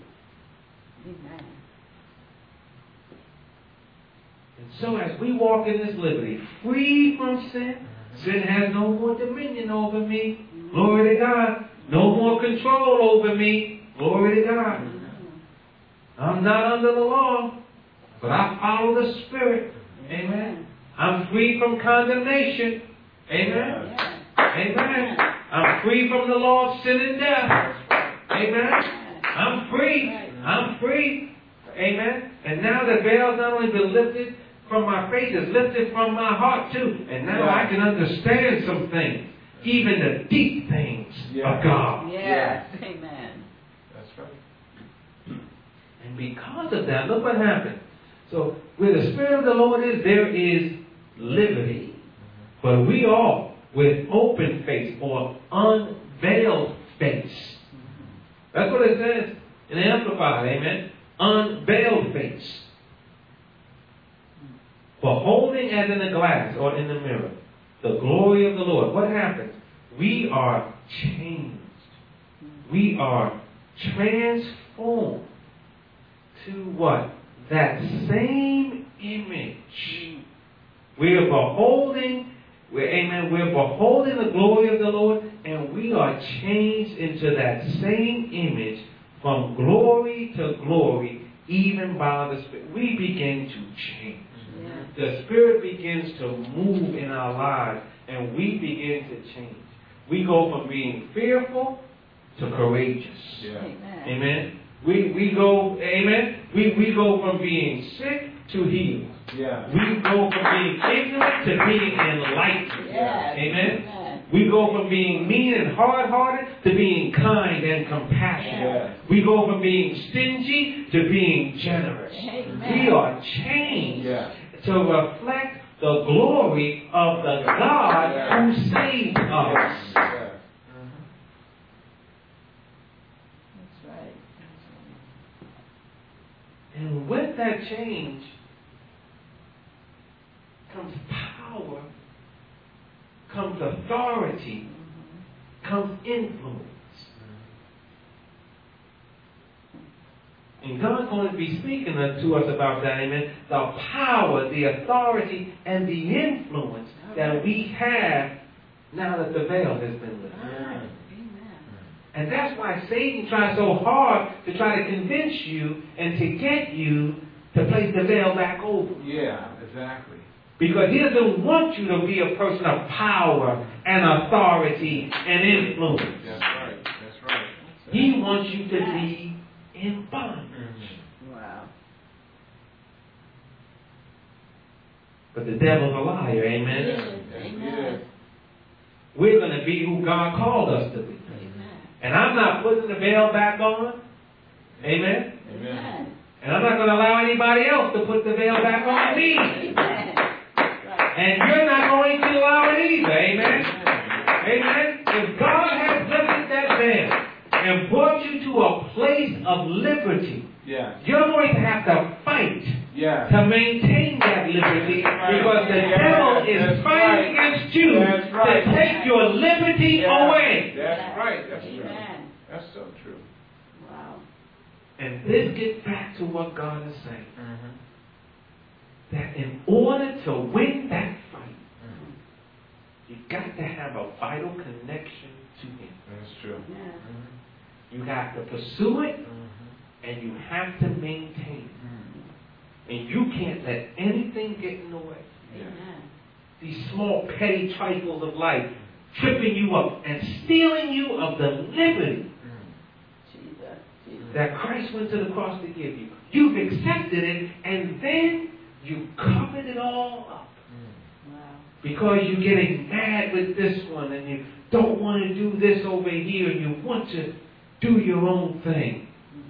Amen. And so as we walk in this liberty, free from sin, sin has no more dominion over me. Glory to God. No more control over me. Glory to God. I'm not under the law, but I follow the Spirit. Amen. I'm free from condemnation. Amen. Yeah. Amen. I'm free from the law of sin and death. Amen. I'm free. I'm free. Amen. And now the veil's not only been lifted from my face, it's lifted from my heart too. And now Yeah. I can understand some things, even the deep things Yeah. of God. Yes. Amen. That's right. And because of that, look what happened. So where the Spirit of the Lord is, there is liberty. But we all, with open face or unveiled face. That's what it says in the Amplified, amen? Unveiled face. Beholding as in a glass or in the mirror the glory of the Lord. What happens? We are changed. We are transformed to what? That same image. We are beholding, we're, amen, we're beholding the glory of the Lord, and we are changed into that same image from glory to glory, even by the Spirit. We begin to change. Yeah. The Spirit begins to move in our lives, and we begin to change. We go from being fearful to courageous. Yeah. Amen. Amen. We we go, amen. We we go from being sick to healed. Yeah. We go from being ignorant to being enlightened. Yes. Amen. Amen. We go from being mean and hard-hearted to being kind and compassionate. Yeah. We go from being stingy to being generous. Amen. We are changed Yeah. to reflect the glory of the God Yeah. who saved us. Yeah. That's right. And with that change comes power, comes authority, comes influence. And God's going to be speaking to us about that, amen. The power, the authority, and the influence that we have now that the veil has been lifted. Amen. And that's why Satan tries so hard to try to convince you and to get you to place the veil back over. Yeah, exactly. Because he doesn't want you to be a person of power and authority and influence. That's right. That's right. He wants you to be in bondage. Mm-hmm. Wow. But the devil's a liar, amen? Yes, Yes, amen. We're going to be who God called us to be. Amen. And I'm not putting the veil back on. Amen? Amen. And I'm not going to allow anybody else to put the veil back on me. Amen. And you're not going to allow it either. Amen? Amen? If God has lifted that veil and brought you to a place of liberty, Yeah. you're going to have to fight Yeah. to maintain that liberty Right. because the Yeah, devil is that's fighting right. against you That's right. to take your liberty Yeah. away. That's right. That's true. Amen. That's so true. Wow. And this gets back to what God is saying. Mm-hmm. That in order to win that fight, Mm-hmm. you've got to have a vital connection to Him. That's true. Yeah. Mm-hmm. You have to pursue it, Mm-hmm. and you have to maintain it. Mm-hmm. And you can't let anything get in the way. Amen. These small petty trifles of life tripping you up and stealing you of the liberty Jesus. Jesus. that Christ went to the cross to give you. You've accepted it, and then you covered it all up. Wow. Because you're getting mad with this one, and you don't want to do this over here, and you want to do your own thing.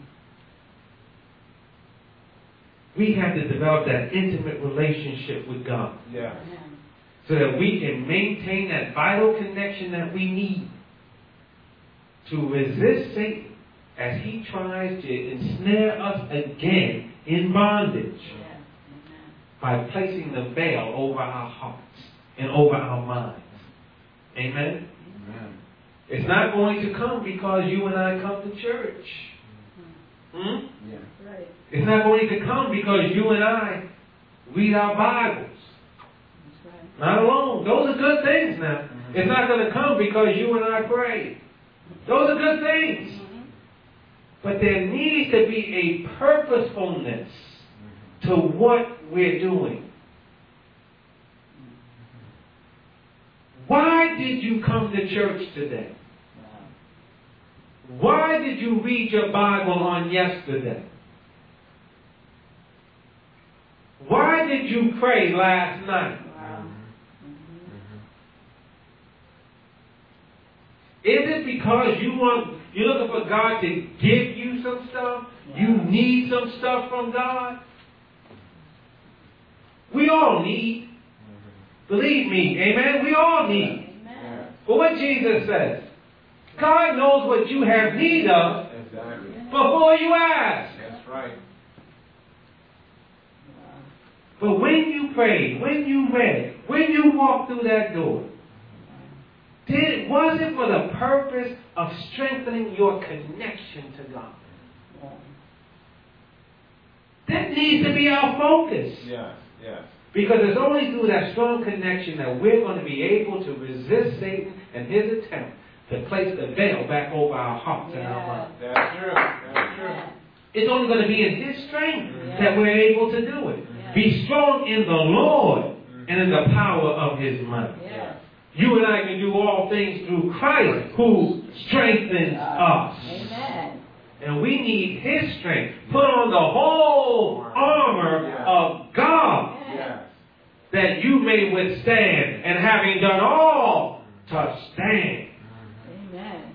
We have to develop that intimate relationship with God Yeah. Amen. so that we can maintain that vital connection that we need to resist Satan as he tries to ensnare us again in bondage Yes. Amen. by placing the veil over our hearts and over our minds. Amen? Amen. It's not going to come because you and I come to church. Hmm? Yeah. Right. It's not going to come because you and I read our Bibles. That's right. Not alone. Those are good things now. Mm-hmm. It's not going to come because you and I pray. Those are good things. Mm-hmm. But there needs to be a purposefulness Mm-hmm. to what we're doing. Why did you come to church today? Wow. Why did you read your Bible on yesterday? Why did you pray last night? Wow. Mm-hmm. Mm-hmm. Is it because you want, you're looking for God to give you some stuff? You Wow. need some stuff from God? We all need. Believe me, amen? We all need. Amen. But what Jesus says, God knows what you have need of Exactly. before you ask. That's right. Wow. But when you prayed, when you read, when you walked through that door, did, was it for the purpose of strengthening your connection to God? Wow. That needs to be our focus. Yes. Yes. Because it's only through that strong connection that we're going to be able to resist Satan and his attempt to place the veil back over our hearts and our minds. That's true. That's true. Amen. It's only going to be in his strength Yeah. that we're able to do it. Yeah. Be strong in the Lord and in the power of his might. Yes. You and I can do all things through Christ who strengthens us. Amen. And we need his strength. Put on the whole armor of God Yes. that you may withstand, and having done all, to stand. Amen.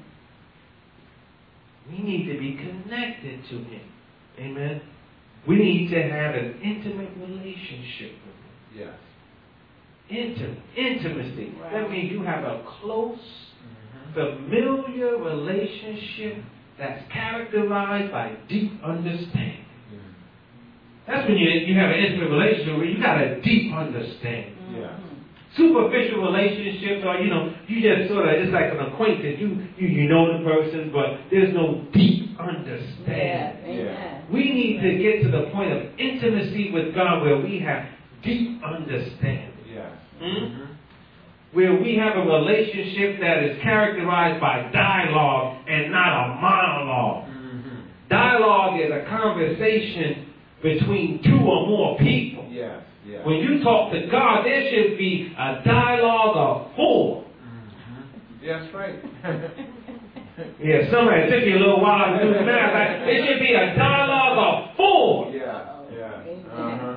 We need to be connected to him. Amen. We need to have an intimate relationship with him. Yes. Intimate. Intimacy. Wow. That means you have a close, Mm-hmm. familiar relationship that's characterized by deep understanding. That's when you, you have an intimate relationship where you got a deep understanding. Yeah. Superficial relationships are, you know, you just sort of, it's like an acquaintance. You, you, you know the person, but there's no deep Yeah. understanding. Amen. We need to get to the point of intimacy with God where we have deep understanding. Yes. Hmm? Where we have a relationship that is characterized by dialogue and not a monologue. Mm-hmm. Dialogue is a conversation between two or more people. Yes. Yeah. When you talk to God, there should be a dialogue of four. Mm-hmm. Yeah, that's right. Yeah, somebody, it took you a little while to do the math. Like, it should be a dialogue of four. Yeah, yeah. Uh-huh.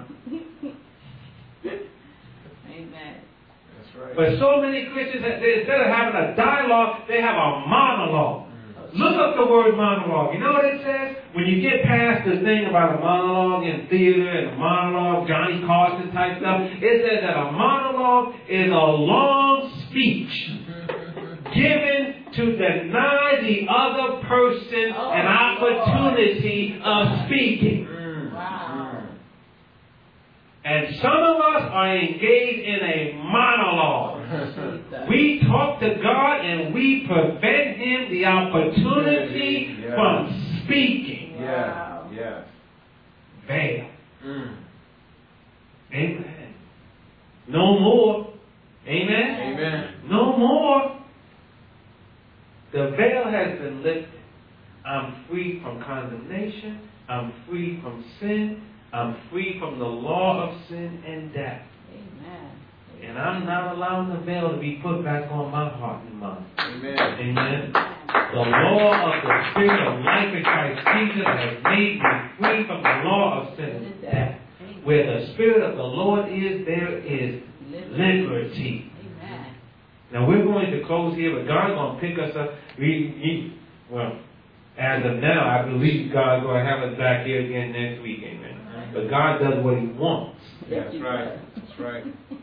Amen. That's right. But so many Christians, they, instead of having a dialogue, they have a monologue. Mm-hmm. Look up the word monologue. You know what it says? When you get past the thing about a monologue in theater and a monologue, Johnny Carson type stuff, it says that a monologue is a long speech given to deny the other person Oh, an opportunity of speaking. Mm. Wow. And some of us are engaged in a monologue. Jesus. We talk to God and we prevent Him the opportunity Yeah. from speaking. Yeah, yeah. Veil. Mm. Amen. No more. Amen. Amen. No more. The veil has been lifted. I'm free from condemnation. I'm free from sin. I'm free from the law of sin and death. Amen. And I'm not allowing the veil to be put back on my heart and mind. Amen. Amen. The law of the Spirit of life in Christ Jesus has made me free from the law of sin and death. Where the Spirit of the Lord is, there is liberty. Amen. Now we're going to close here, but God's going to pick us up. We, he, well, as of now, I believe God's going to have us back here again next week. Amen. But God does what He wants. Yeah, that's right. That's right.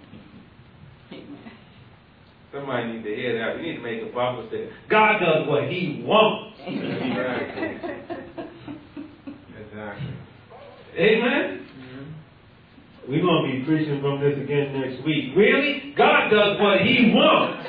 Somebody needs to hear that. We need to make a Bible sticker. God does what He wants. Exactly. Exactly. Amen. Mm-hmm. We're going to be preaching from this again next week. Really? God does what He wants.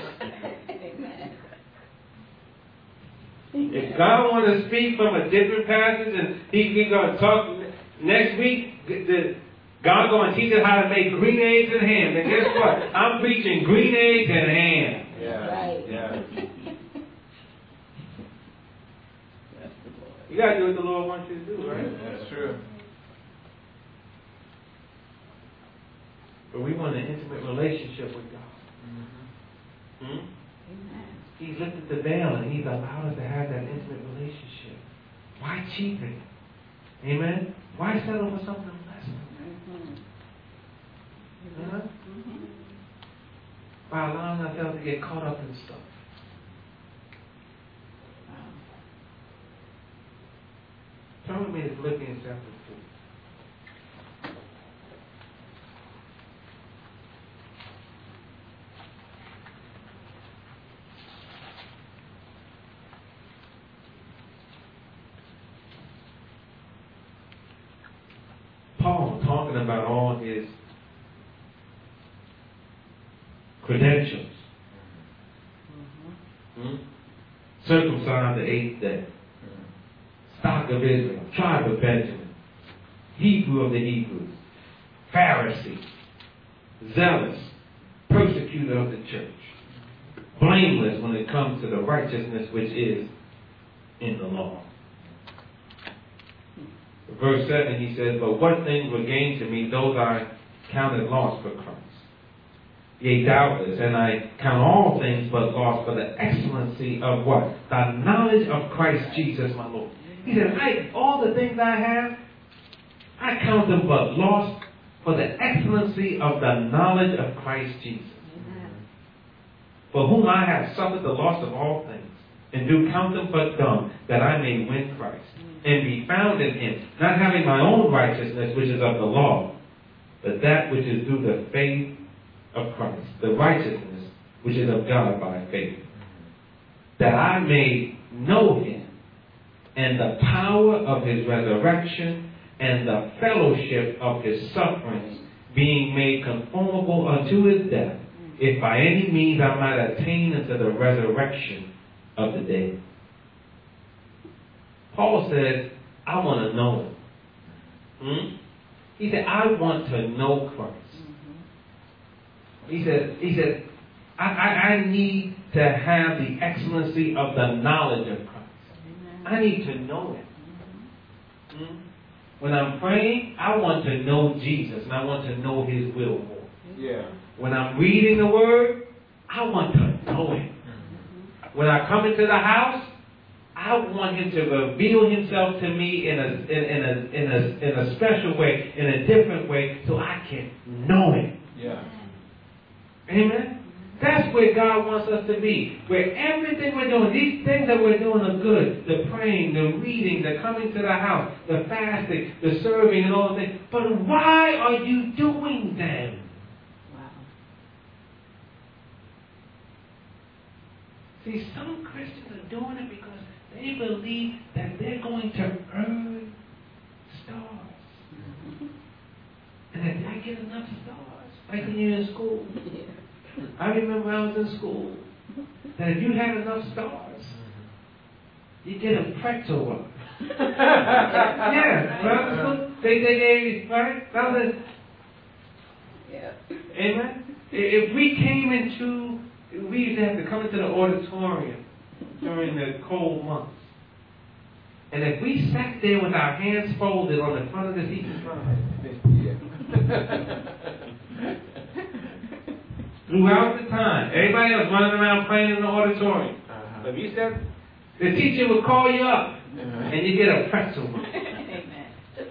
If God wants to speak from a different passage and He, He's going to talk next week, the, the, God's going to teach us how to make green eggs and ham. And guess what? I'm preaching green eggs and ham. Yeah. Right. Yeah. You got to do what the Lord wants you to do, right? That's true. But we want an intimate relationship with God. Mm-hmm. Hmm? Amen. He's lifted the veil and He's allowed us to have that intimate relationship. Why cheapen? Amen? Why settle for something less? Mm-hmm. Huh? Mm-hmm. By allowing ourselves to get caught up in stuff. Wow. Turn with me to Philippians chapter two. Paul talking about all his credentials. Hmm? Circumcised the eighth day. Stock of Israel. Tribe of Benjamin. Hebrew of the Hebrews. Pharisee. Zealous. Persecutor of the church. Blameless when it comes to the righteousness which is in the law. Verse seven, he says, but what things were gained to me, those I counted loss for Christ. Yea, doubtless, and I count all things but loss for the excellency of what? The knowledge of Christ Jesus my Lord. He said, I, all the things I have, I count them but loss for the excellency of the knowledge of Christ Jesus. Amen. For whom I have suffered the loss of all things, and do count them but dung, that I may win Christ, and be found in Him, not having my own righteousness, which is of the law, but that which is through the faith of Christ, the righteousness which is of God by faith, that I may know Him, and the power of His resurrection, and the fellowship of His sufferings, being made conformable unto His death, if by any means I might attain unto the resurrection of the dead. Paul says, I want to know Him. Hmm? He said, I want to know Christ. He said, he said I, I, I need to have the excellency of the knowledge of Christ. I need to know Him. Hmm? When I'm praying, I want to know Jesus and I want to know His will more. Yeah. When I'm reading the Word, I want to know Him. When I come into the house, I want Him to reveal Himself to me in a in, in a in a in a special way, in a different way, so I can know Him. Yeah. Amen. That's where God wants us to be. Where everything we're doing, these things that we're doing are good. The praying, the reading, the coming to the house, the fasting, the serving, and all the things. But why are you doing them? Wow. See, some Christians are doing it because they believe that they're going to earn stars. And that I get enough stars. Like when you're in school. I remember when I was in school that if you had enough stars, you get a pretzel one. Yeah, right? They, they gave, right? That was it. Yeah. Amen? If we came into, we used to have to come into the auditorium during the cold months. And if we sat there with our hands folded on the front of the seat in front Yeah. throughout the time, everybody else running around playing in the auditorium. Uh-huh. But if you said, the teacher would call you up, Uh-huh. and you get a pretzel. Amen.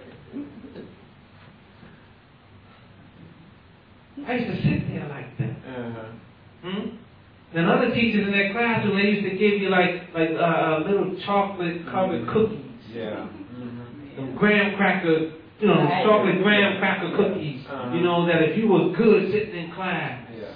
I used to sit there like that. Uh-huh. Hmm? And other teachers in their classroom, they used to give you like like uh, little chocolate covered cookies. Yeah. Mm-hmm. Some graham cracker, you know, Right. chocolate graham cracker cookies. Uh-huh. You know, that if you were good sitting in class. Yeah.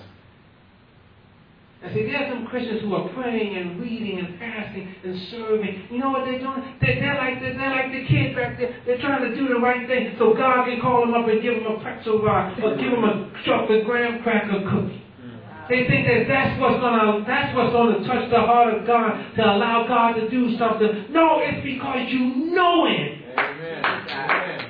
I see, there are some Christians who are praying and reading and fasting and serving. You know what they're doing? They're, they're like they're, they're like the kids back there. They're trying to do the right thing so God can call them up and give them a pretzel rock or give them a chocolate graham cracker cookie. They think that that's what's gonna that's what's gonna touch the heart of God to allow God to do something. No, it's because you know Him. Amen. Amen.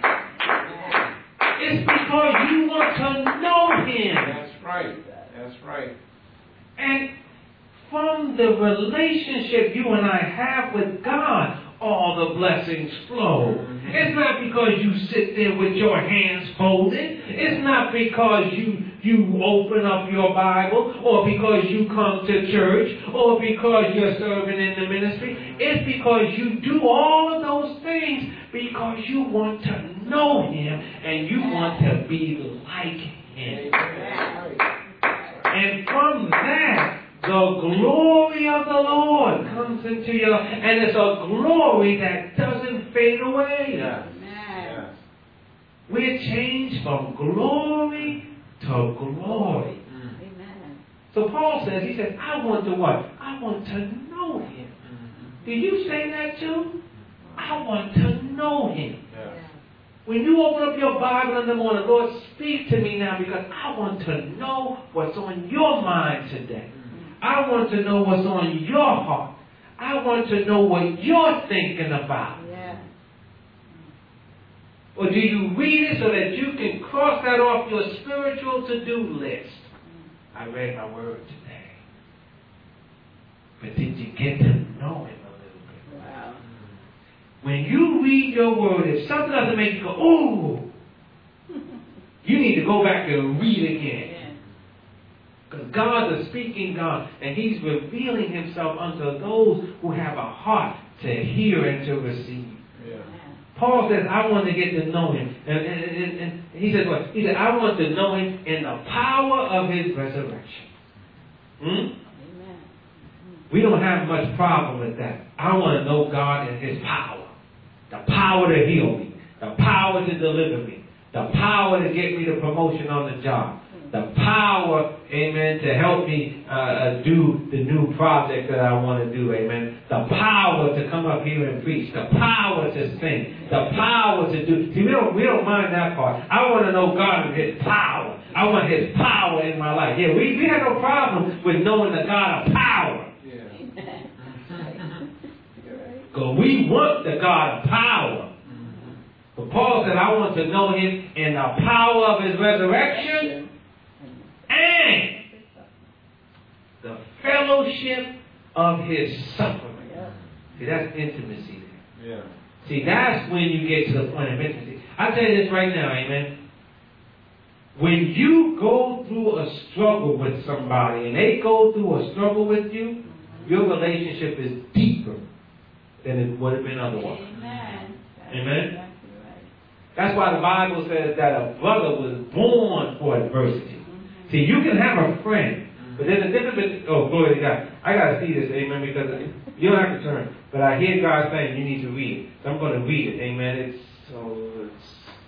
It's because you want to know Him. That's right. That's right. And from the relationship you and I have with God, all the blessings flow. Mm-hmm. It's not because you sit there with your hands folded. It's not because you you open up your Bible or because you come to church or because you're serving in the ministry. It's because you do all of those things because you want to know Him and you want to be like Him. Amen. And from that, the glory of the Lord comes into your life. And it's a glory that doesn't fade away. Yeah. Amen. Yeah. We're changed from glory to glory. Mm. Amen. So Paul says, he says, I want to what? I want to know Him. Mm-hmm. Do you say that too? I want to know Him. Yeah. When you open up your Bible in the morning, Lord, speak to me now because I want to know what's on your mind today. I want to know what's on your heart. I want to know what you're thinking about. Yeah. Or do you read it so that you can cross that off your spiritual to-do list? I read my word today. But did you get to know Him a little bit? Wow. When you read your word, if something doesn't make you go, oh, you need to go back and read again. Yeah. Because God is speaking God, and He's revealing Himself unto those who have a heart to hear and to receive. Yeah. Paul says, I want to get to know Him. And, and, and, and he said what? He said, I want to know Him in the power of His resurrection. Hmm? Amen. We don't have much problem with that. I want to know God and His power. The power to heal me. The power to deliver me. The power to get me the promotion on the job. The power, amen, to help me uh, do the new project that I want to do, amen. The power to come up here and preach. The power to sing. The power to do. See, we don't, we don't mind that part. I want to know God and His power. I want His power in my life. Yeah, we, we have no problem with knowing the God of power. Yeah. Because we want the God of power. But Paul said, I want to know Him in the power of His resurrection and the fellowship of His suffering. Yeah. See, that's intimacy there. Yeah. See, that's when you get to the point of intimacy. I tell you this right now, amen. When you go through a struggle with somebody and they go through a struggle with you, your relationship is deeper than it would have been otherwise. Amen. Amen? Exactly right. That's why the Bible says that a brother was born for adversity. Mm-hmm. See, you can have a friend, but there's a difference between, oh, glory to God. I got to see this, amen, because you don't have to turn. But I hear God saying you need to read it. So I'm going to read it, amen. It's, so it's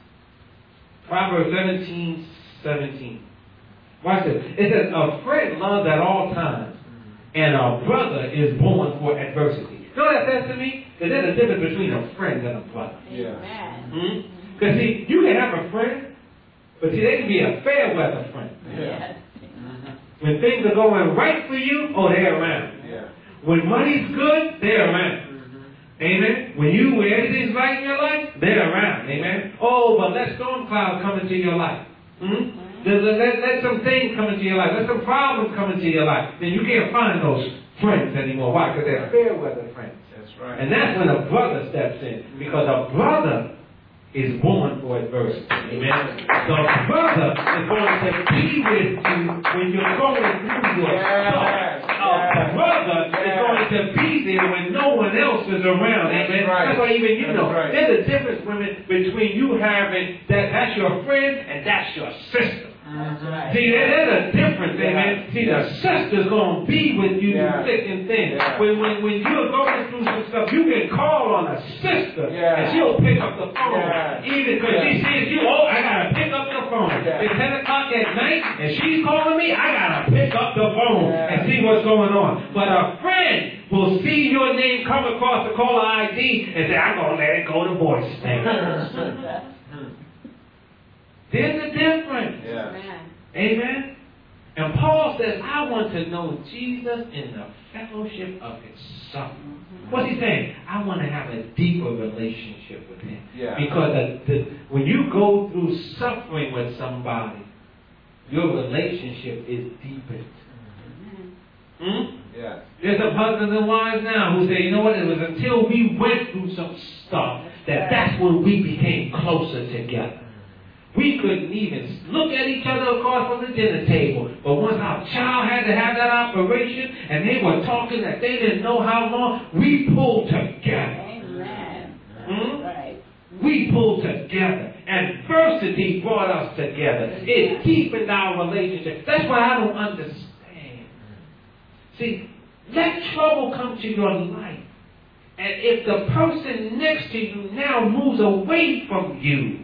Proverbs seventeen seventeen. Watch this. It says, a friend loves at all times, and a brother is born for adversity. You know what that says to me? That there's a difference between a friend and a brother. Amen. Because, hmm? see, you can have a friend, but see, they can be a fair weather friend. Yes. When things are going right for you, oh, they're around. Yeah. When money's good, they're around. Mm-hmm. Amen. When you, when everything's right in your life, they're around. Amen. Oh, but let storm clouds come into your life. Hmm? Let, let, let some things come into your life. Let some problems come into your life. Then you can't find those friends anymore. Why? Because they're fair weather friends. That's right. And that's when a brother steps in. Because a brother is born for adversity. Amen. The brother is going to be with you when you're going through your Yes, stuff. yes. A brother is Yes. going to be there when no one else is around. That's Amen. right. That's why even you That's know right. there's a difference, women, between you having that that's your friend and that's your sister. That's right. See, there- there's a difference, Yeah. amen. See, the sister's going to be with you Yeah. through thick and thin. Yeah. When, when, when you're going through some stuff, you can call on a sister, Yeah. and she'll pick up the phone. Yeah. Even because Yeah. she sees you, oh, I got to pick up the phone. Yeah. It's ten o'clock at night, and she's calling me, I got to pick up the phone Yeah. and see what's going on. But a friend will see your name come across the caller I D and say, I'm going to let it go to voicemail. There's a difference. Yeah. Amen. Amen. And Paul says, I want to know Jesus in the fellowship of his suffering. What's he saying? I want to have a deeper relationship with him. Yeah. Because the, the, when you go through suffering with somebody, your relationship is deepened. Amen. Hmm? Yeah. There's some husbands and wives now who say, you know what, it was until we went through some stuff that that's when we became closer together. We couldn't even look at each other across from the dinner table. But once our child had to have that operation and they were talking that they didn't know how long, we pulled together. Amen. Hmm? Right. We pulled together. Adversity brought us together. It deepened our relationship. That's what I don't understand. See, let trouble come to your life. And if the person next to you now moves away from you,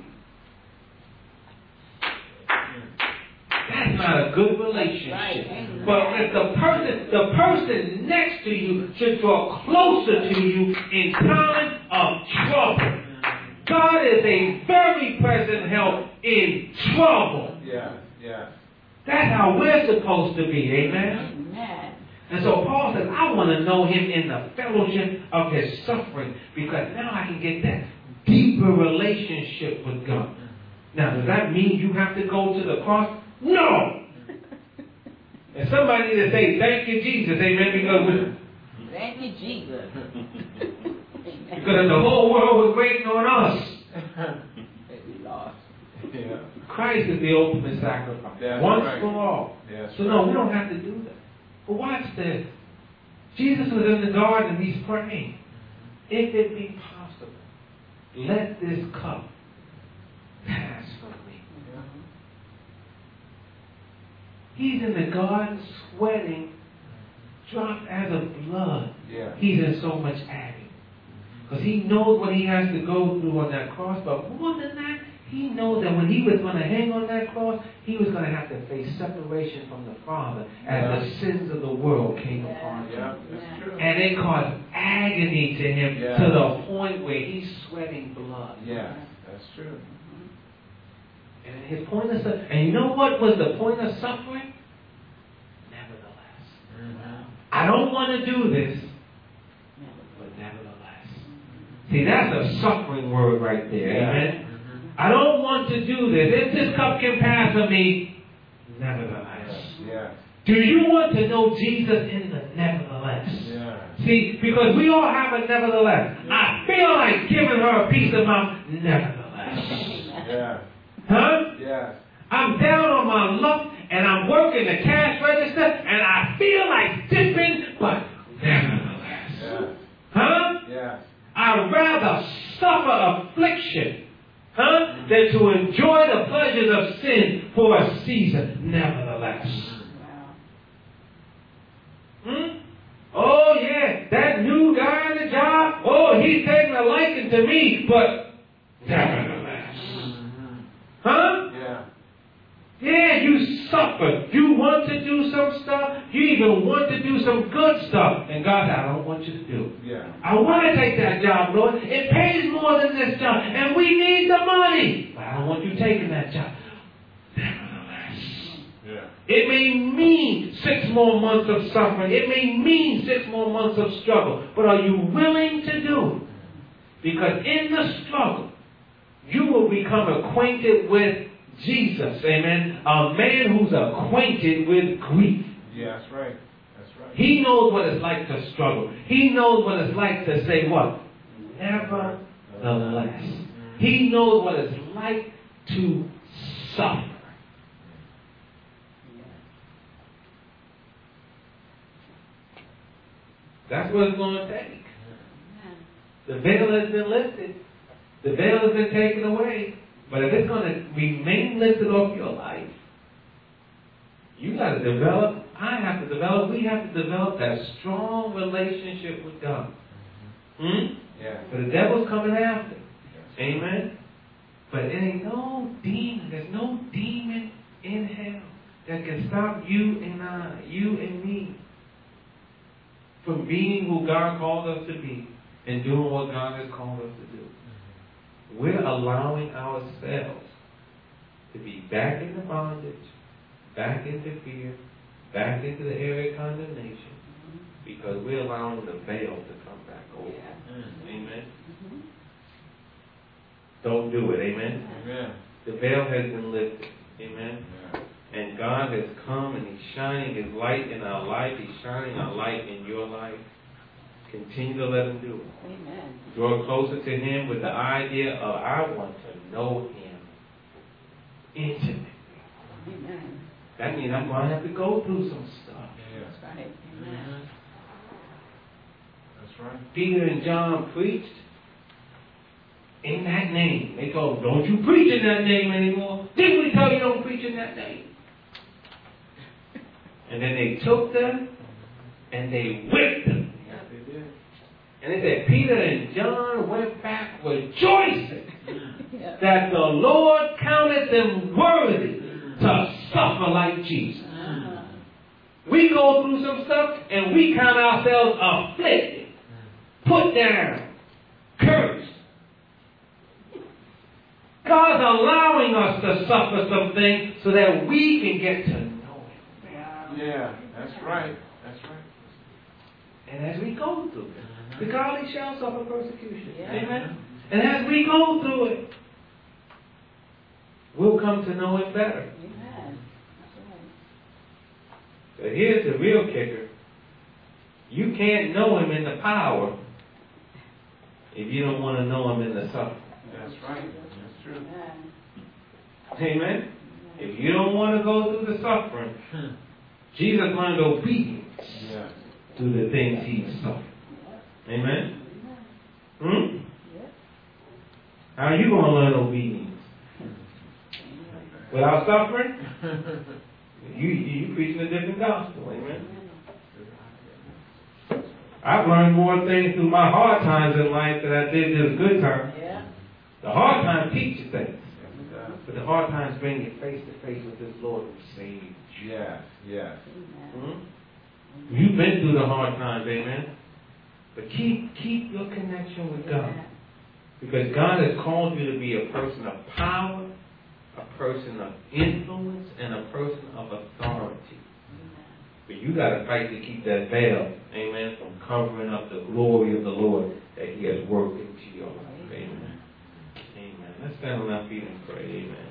that's not a good relationship. Right. But if the person, the person next to you should draw closer to you in time of trouble. God is a very present help in trouble. Yeah. Yeah. That's how we're supposed to be. Amen. Amen. And so Paul says, I want to know him in the fellowship of his suffering because now I can get that deeper relationship with God. Now, does that mean you have to go to the cross? No! And somebody needs to say, thank you, Jesus. Amen. Because, Thank you, Jesus. because if the whole world was waiting on us, We lost. Yeah. Christ is the ultimate sacrifice. That's Once right. for all. That's So no, we don't have to do that. But watch this. Jesus was in the garden and he's praying. If it be possible, let this cup pass from me. He's in the garden sweating drops as of blood. Yeah. He's in so much agony. Because he knows what he has to go through on that cross. But more than that, he knows that when he was going to hang on that cross, he was going to have to face separation from the Father as Yeah. the sins of the world came Yeah. upon him. Yeah. That's true. And it caused agony to him Yeah. to the point where he's sweating blood. Yeah. That's true. And his point of suffering, and you know what was the point of suffering? Nevertheless. Mm-hmm. I don't want to do this, but nevertheless. See, that's a suffering word right there. Yeah. Amen. I don't want to do this. If this cup can pass from me, nevertheless. Yeah. Do you want to know Jesus in the nevertheless? Yeah. See, because we all have a nevertheless. I feel like giving her a piece of my nevertheless. Yeah. Huh? Yes. I'm down on my luck and I'm working the cash register and I feel like dipping, but nevertheless. Yeah. Huh? Yes. I'd rather suffer affliction, huh, than to enjoy the pleasures of sin for a season, nevertheless. Wow. Hmm? Oh, yeah, that new guy on the job, oh, he's taking a liking to me, but nevertheless. Mm-hmm. Huh? Yeah. Yeah, you suffer. You want to do some stuff. You even want to do some good stuff. And God said, I don't want you to do it. Yeah. I want to take that job, Lord. It pays more than this job. And we need the money. But I don't want you taking that job. Nevertheless. Yeah. It may mean six more months of suffering. It may mean six more months of struggle. But are you willing to do it? Because in the struggle, you will become acquainted with Jesus, amen. A man who's acquainted with grief. Yeah, that's right. That's right. He knows what it's like to struggle. He knows what it's like to say what? Nevertheless. He knows what it's like to suffer. That's what it's going to take. The veil has been lifted. The veil has been taken away. But if it's going to remain lifted off your life, you got to develop, I have to develop, we have to develop that strong relationship with God. Hmm? Yeah. But the devil's coming after. Amen? But it ain't no demon, there's no demon in hell that can stop you and I, you and me, from being who God called us to be and doing what God has called us to do. We're allowing ourselves to be back into bondage, back into fear, back into the area of condemnation, because we're allowing the veil to come back over. Yeah. Amen? Mm-hmm. Don't do it. Amen? Amen. The veil has been lifted. Amen? Yeah. And God has come and He's shining His light in our life. He's shining a light in your life. Continue to let Him do it. Amen. Draw closer to Him with the idea of, I want to know Him intimately. Amen. That means I'm going to have to go through some stuff. That's Yeah. right. Amen. Mm-hmm. That's right. Peter and John preached in that name. They told him, don't you preach in that name anymore. Didn't we tell you don't preach in that name? And then they took them and they whipped them. Yeah, they did. And they said, Peter and John went back rejoicing Yeah. that the Lord counted them worthy to suffer like Jesus. Uh-huh. We go through some stuff and we count ourselves afflicted, put down, cursed. God's allowing us to suffer some things so that we can get to know Him. Yeah, that's right. That's right. And as we go through it, the godly shall suffer persecution. Yeah. Amen. And as we go through it, we'll come to know Him better. Amen. That's right. But here's the real kicker. You can't know Him in the power if you don't want to know Him in the suffering. That's right. That's true. Amen. Amen? If you don't want to go through the suffering, Jesus learned obedience Yeah. through the things He suffered. Amen? Hmm? Yep. How are you going to learn obedience? Without suffering? You, you preaching a different gospel. Amen? I've learned more things through my hard times in life than I did through the good times. Yeah. The hard times teach you things. Yeah. But the hard times bring you face to face with this Lord who saved you. Yeah. Yeah. Amen. Hmm? You've been through the hard times, amen? But keep keep your connection with God. Because God has called you to be a person of power, a person of influence, and a person of authority. But you got to fight to keep that veil, amen, from covering up the glory of the Lord that He has worked into your life. Amen. Amen. Let's stand on our feet and pray. Amen.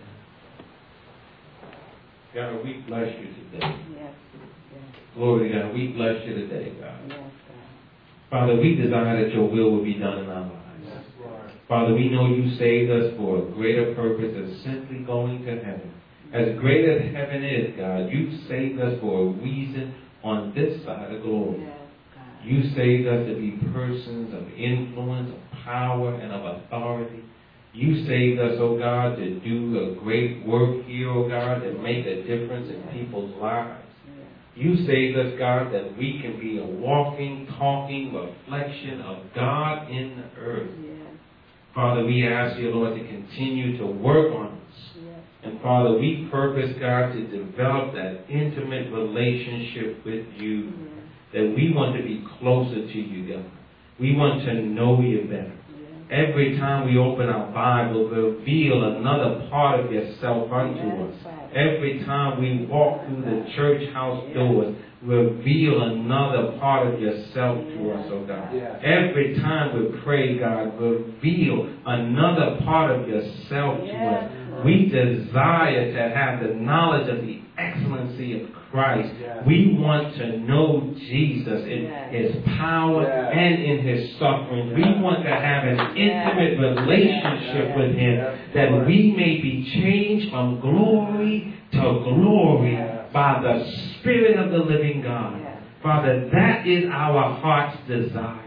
God, we bless you today. Yes. Yes. Glory to God. We bless you today, God. Yes, God. Father, we desire that your will will be done in our lives. Yes, Lord. Father, we know you saved us for a greater purpose than simply going to heaven. As great as heaven is, God, you saved us for a reason on this side of glory. Yes, God. You saved us to be persons of influence, of power, and of authority. You saved us, oh God, to do a great work here, oh God, to make a difference in people's lives. You saved us, God, that we can be a walking, talking reflection of God in the earth. Yes, Father, we ask you, Lord, to continue to work on us. yes, And Father, we purpose, God, to develop that intimate relationship with you, yes, that we want to be closer to you, God. We want to know you better. yes. Every time we open our Bible, reveal another part of yourself unto Yes, us. Father. Every time we walk through the church house doors, reveal another part of yourself to us, oh God. Yes. Every time we pray, God, reveal another part of yourself to Yes, us. Lord. We desire to have the knowledge of the excellency of Christ. Yes. We want to know Jesus in Yes. his power Yes. and in his suffering. We Yes. want to have an Yes. intimate relationship Yes. with him, Yes, that Lord. we may be changed from glory to glory Yes. by the Spirit of the living God. Yes. Father, that is our heart's desire.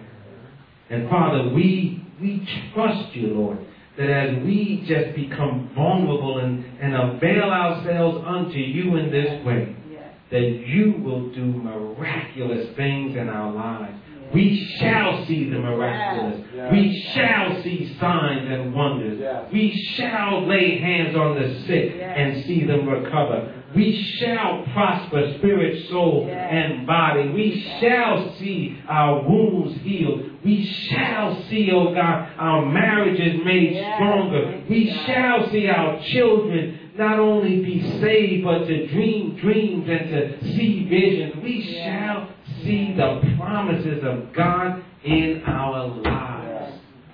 And Father, we we trust you, Lord, that as we just become vulnerable and, and avail ourselves unto you in this way, Yes. that you will do miraculous things in our lives. Yes. We shall see the miraculous. Yes. We shall see signs and wonders. Yes. We shall lay hands on the sick Yes. and see them recover. We shall prosper spirit, soul, Yes. and body. We Yes. shall see our wounds healed. We shall see, oh God, our marriages made Yes. stronger. Thank We you, God. shall see our children not only be saved, but to dream dreams and to see visions. We Yes. shall see the promises of God in our lives.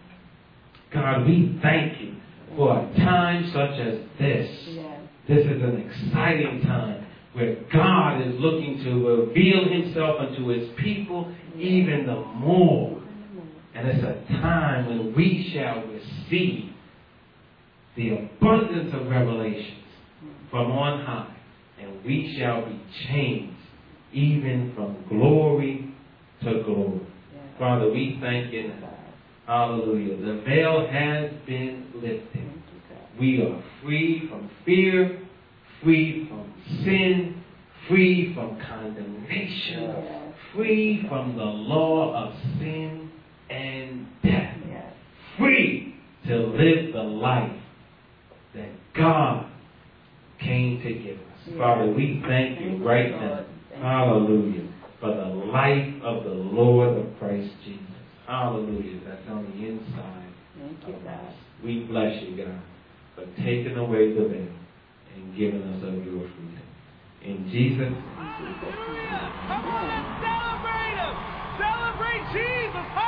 God, we thank you for a time such as this. Yes. This is an exciting time where God is looking to reveal himself unto his people even the more. And it's a time when we shall receive the abundance of revelations from on high. And we shall be changed even from glory to glory. Yes. Father, we thank you now. Hallelujah. The veil has been lifted. Thank you, God. We are free from fear, free from sin, free from condemnation, Yes. free from the law of sin and death, Yes. free to live the life that God came to give us. Yes. Father, we thank you Thank you, right Lord. now. Thank you. Hallelujah. For the life of the Lord of Christ Jesus. Hallelujah. That's on the inside. Thank you, of God. us. We bless you, God, for taking away the veil and giving us of your freedom. In Jesus' name. In Jesus' name. Come on, celebrate him! Celebrate Jesus!